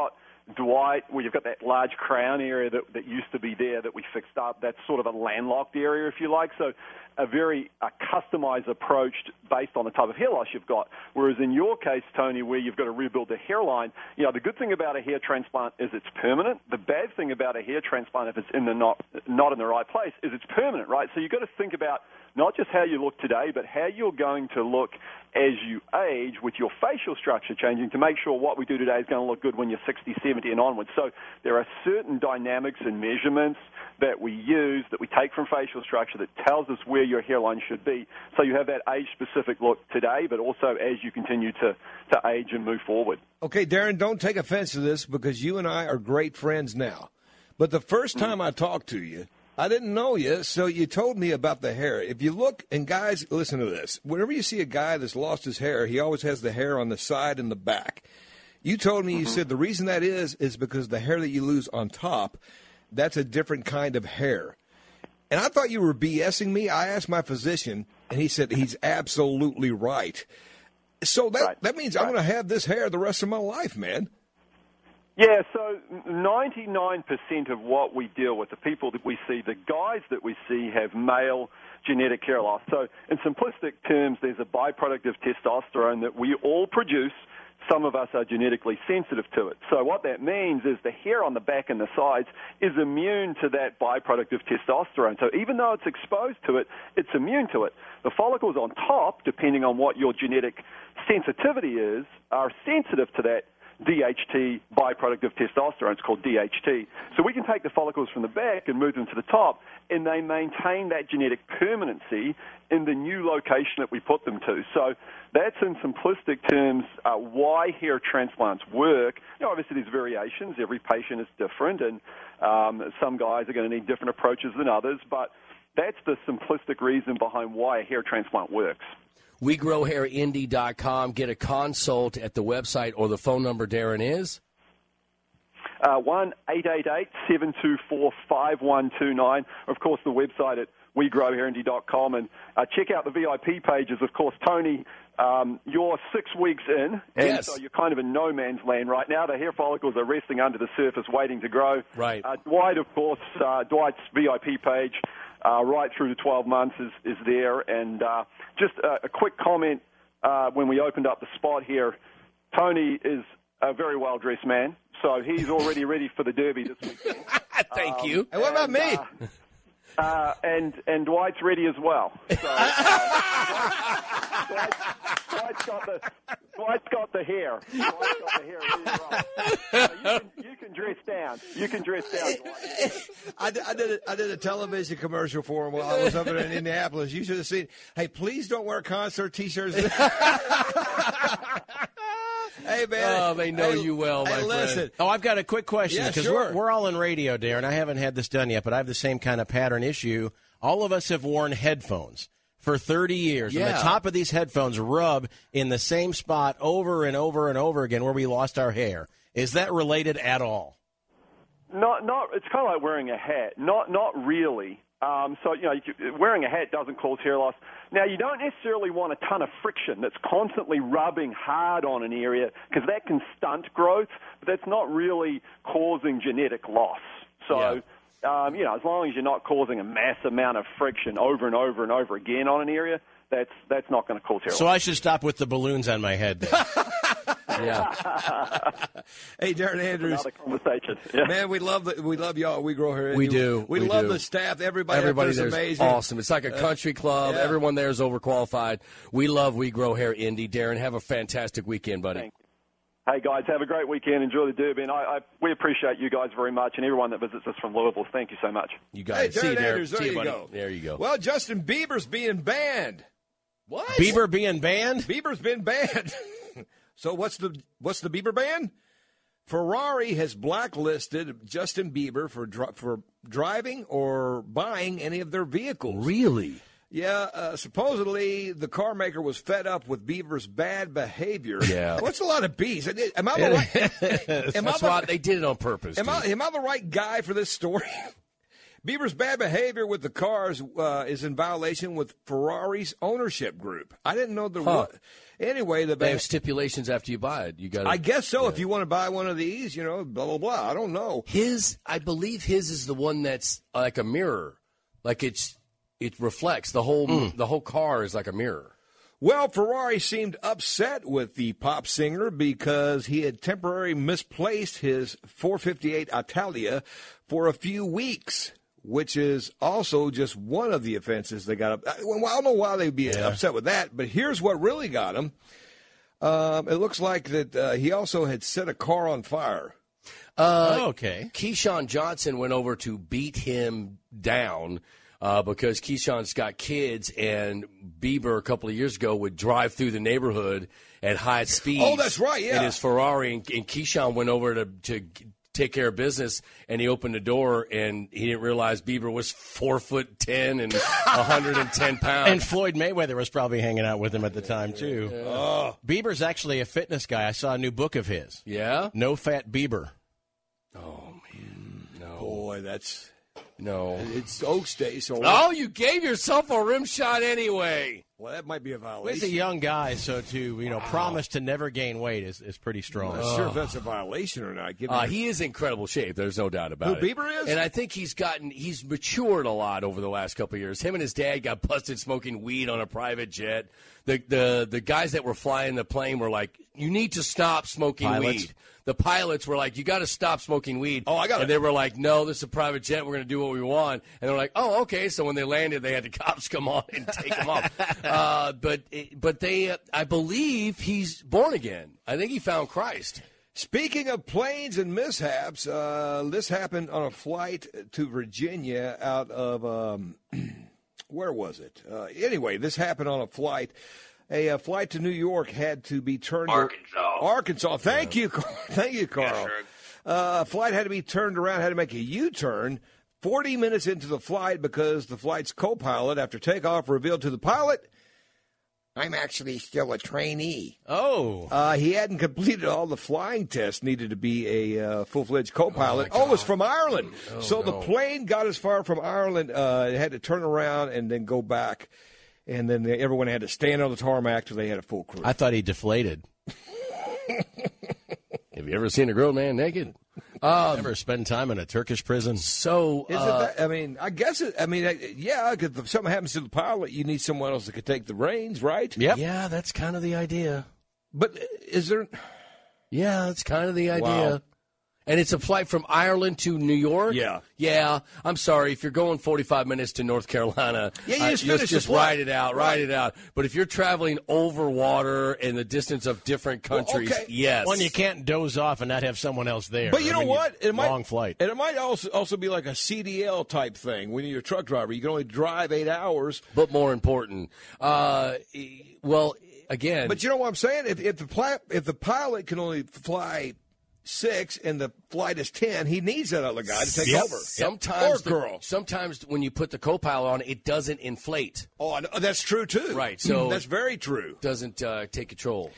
Dwight, where you've got that large crown area that, that used to be there that we fixed up. That's sort of a landlocked area, if you like. So a very uh, customized approach based on the type of hair loss you've got. Whereas in your case, Tony, where you've got to rebuild the hairline, you know, the good thing about a hair transplant is it's permanent. The bad thing about a hair transplant, if it's in the not, not in the right place, is it's permanent, right? So you've got to think about not just how you look today, but how you're going to look as you age with your facial structure changing to make sure what we do today is going to look good when you're sixty, seventy, and onwards. So there are certain dynamics and measurements that we use, that we take from facial structure that tells us where your hairline should be. So you have that age-specific look today, but also as you continue to, to age and move forward. Okay, Darren, don't take offense to this because you and I are great friends now. But the first time I talked to you, I didn't know you, so you told me about the hair. If you look, and guys, listen to this. Whenever you see a guy that's lost his hair, he always has the hair on the side and the back. You told me, you said the reason that is, is because the hair that you lose on top, that's a different kind of hair. And I thought you were BSing me. I asked my physician, and he said he's absolutely right. So that, right. that means right. I'm going to have this hair the rest of my life, man. Yeah, so ninety-nine percent of what we deal with, the people that we see, the guys that we see have male genetic hair loss. So in simplistic terms, there's a byproduct of testosterone that we all produce. Some of us are genetically sensitive to it. So what that means is the hair on the back and the sides is immune to that byproduct of testosterone. So even though it's exposed to it, it's immune to it. The follicles on top, depending on what your genetic sensitivity is, are sensitive to that D H T byproduct of testosterone. It's called D H T. So we can take the follicles from the back and move them to the top, and they maintain that genetic permanency in the new location that we put them to. So that's in simplistic terms uh, why hair transplants work. You know, obviously there's variations. Every patient is different, and um, some guys are going to need different approaches than others, but that's the simplistic reason behind why a hair transplant works. we grow hair indy dot com. Get a consult at the website, or the phone number, Darren, is? Uh, one eight eight eight, seven two four, five one two nine. Of course, the website at we grow hair indy dot com. And uh, check out the V I P pages. Of course, Tony, um, you're six weeks in, and yes. so you're kind of in no man's land right now. The hair follicles are resting under the surface, waiting to grow. Right. Uh, Dwight, of course, uh, Dwight's V I P page, Uh, right through to twelve months is, is there. And uh, just a, a quick comment uh, when we opened up the spot here, Tony is a very well-dressed man, so he's already ready for the Derby this weekend. Thank um, you. And what about me? Uh, uh, and, and Dwight's ready as well. So, uh, Dwight, Dwight's, got the, Dwight's got the hair. Dwight's got the hair ready to roll. So you, can, you can dress down. You can dress down, Dwight. I, did- I did a, I did a television commercial for him while I was up in Indianapolis. You should have seen. Hey, please don't wear concert T-shirts. Hey, man. Oh, they know hey, you well, my hey, friend. listen. Oh, I've got a quick question Yeah, because sure. we're, we're all in radio, Darren. I haven't had this done yet, but I have the same kind of pattern issue. All of us have worn headphones for thirty years, and Yeah. the top of these headphones rub in the same spot over and over and over again where we lost our hair. Is that related at all? Not, not. It's kind of like wearing a hat. Not, not really. Um, so you know, you could, wearing a hat doesn't cause hair loss. Now, you don't necessarily want a ton of friction that's constantly rubbing hard on an area because that can stunt growth, but that's not really causing genetic loss. So, um, you know, as long as you're not causing a mass amount of friction over and over and over again on an area, that's that's not going to cause hair So loss. I should stop with the balloons on my head then. Yeah. Hey, Darren Andrews. Another conversation. Yeah. Man, we love the, we love y'all. We grow hair. We do. We, We love do. the staff. Everybody, Everybody up there's there's amazing. awesome. It's like a country club. yeah. Everyone there is overqualified. We love We Grow Hair Indy. Darren, have a fantastic weekend, buddy. Thank you. Hey, guys, have a great weekend. Enjoy the Derby. And I, I, we appreciate you guys very much, and everyone that visits us from Louisville. Thank you so much. You Hey, guys. See you, Darren Darren. Andrews, there See you, you buddy. go. There you go. Well, Justin Bieber's being banned. What? Bieber being banned? Bieber's been banned. So what's the what's the Bieber ban? Ferrari has blacklisted Justin Bieber for dri- for driving or buying any of their vehicles. Really? Yeah, uh, supposedly the car maker was fed up with Bieber's bad behavior. Yeah. What's a lot of B's? Am I the right? am I That's the, why they did it on purpose. am I, dude. am I the right guy for this story? Bieber's bad behavior with the cars uh, is in violation with Ferrari's ownership group. I didn't know there Huh. was. Anyway, the They have stipulations after you buy it. You got. I guess so. If you want to buy one of these, you know, blah blah blah. I don't know. His, I believe his is the one that's like a mirror, like it's it reflects the whole Mm. the whole car is like a mirror. Well, Ferrari seemed upset with the pop singer because he had temporarily misplaced his four fifty-eight Italia for a few weeks, which is also just one of the offenses they got up. Well, I don't know why they'd be upset with that, but here's what really got him. Um, it looks like that uh, he also had set a car on fire. Uh, okay. Keyshawn Johnson went over to beat him down uh, because Keyshawn's got kids, and Bieber a couple of years ago would drive through the neighborhood at high speeds. Oh, that's right, yeah. In his Ferrari, and, and Keyshawn went over to to take care of business, and he opened the door, and he didn't realize Bieber was four foot ten and one hundred and ten pounds. And Floyd Mayweather was probably hanging out with him at the time, too. Oh. Bieber's actually a fitness guy. I saw a new book of his. Yeah? No Fat Bieber. Oh, man. No. Boy, that's... No. It's Oaks Day, so... Oh, you gave yourself a rim shot anyway. Well, that might be a He's violation. a young guy, so to you know, promise to never gain weight is, is pretty strong. I'm not sure if that's a violation or not. Give me Uh, a- he is in incredible shape. There's no doubt about Who, it. Bieber is? And I think he's gotten, he's matured a lot over the last couple of years. Him and his dad got busted smoking weed on a private jet. The the the guys that were flying the plane were like, you need to stop smoking Pilots? weed. The pilots were like, you got to stop smoking weed. Oh, I got And it. they were like, no, this is a private jet. We're going to do what we want. And they're like, oh, okay. So when they landed, they had the cops come on and take them off. Uh, but but they, uh, I believe he's born again. I think he found Christ. Speaking of planes and mishaps, uh, this happened on a flight to Virginia out of, um, where was it? Uh, anyway, this happened on a flight. A, uh flight to New York had to be turned Arkansas. Arkansas. Thank you, Carl. Thank you, Carl. Yes, sir. Uh, flight had to be turned around, had to make a U-turn. Forty minutes into the flight, because the flight's co-pilot, after takeoff, revealed to the pilot, "I'm actually still a trainee." Oh. Uh, he hadn't completed all the flying tests needed to be a uh, full-fledged co-pilot. Oh, it's from Ireland. Oh, so the no. plane got as far from Ireland, uh, it had to turn around and then go back. And then they, everyone had to stand on the tarmac till they had a full crew. I thought he deflated. Have you ever seen a grown man naked? Um, Ever spend time in a Turkish prison? So, Is uh, it that? I mean, I guess it. I mean, I- yeah, because if something happens to the pilot, you need someone else that could take the reins, right? Yep. yeah, that's kind of the idea. But is there? Yeah, that's kind of the idea. Wow. And it's a flight from Ireland to New York? Yeah. Yeah. I'm sorry. If you're going forty-five minutes to North Carolina, Yeah, you uh, just finish the just flight. ride it out, Right. ride it out. But if you're traveling over water in the distance of different countries, okay. yes. When you can't doze off and not have someone else there. But you I know mean, what? It might long flight. and it might also also be like a C D L type thing. When you're a truck driver, you can only drive eight hours. But more important, uh, e- well, again. But you know what I'm saying? If if the pla- if the pilot can only fly six and the flight is ten, he needs that other guy to take Yep. over. Sometimes, or the- girl. sometimes when you put the co-pilot on, it doesn't inflate. Oh, I know- that's true too. Right, so- that's very true. Doesn't uh, take control.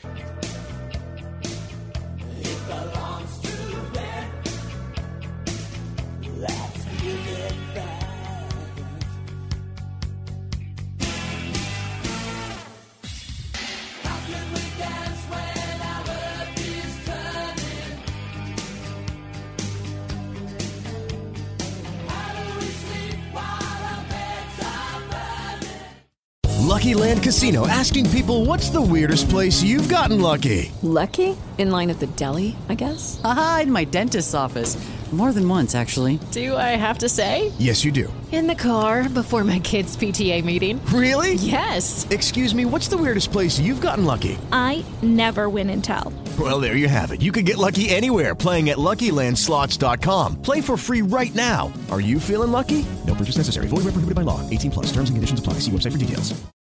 Lucky Land Casino, asking people, what's the weirdest place you've gotten lucky? Lucky? In line at the deli, I guess? Aha, in my dentist's office. More than once, actually. Do I have to say? Yes, you do. In the car before my kids' P T A meeting. Really? Yes. Excuse me, what's the weirdest place you've gotten lucky? I never win and tell. Well, there you have it. You can get lucky anywhere, playing at Lucky Land Slots dot com. Play for free right now. Are you feeling lucky? No purchase necessary. Void where prohibited by law. eighteen plus. Terms and conditions apply. See website for details.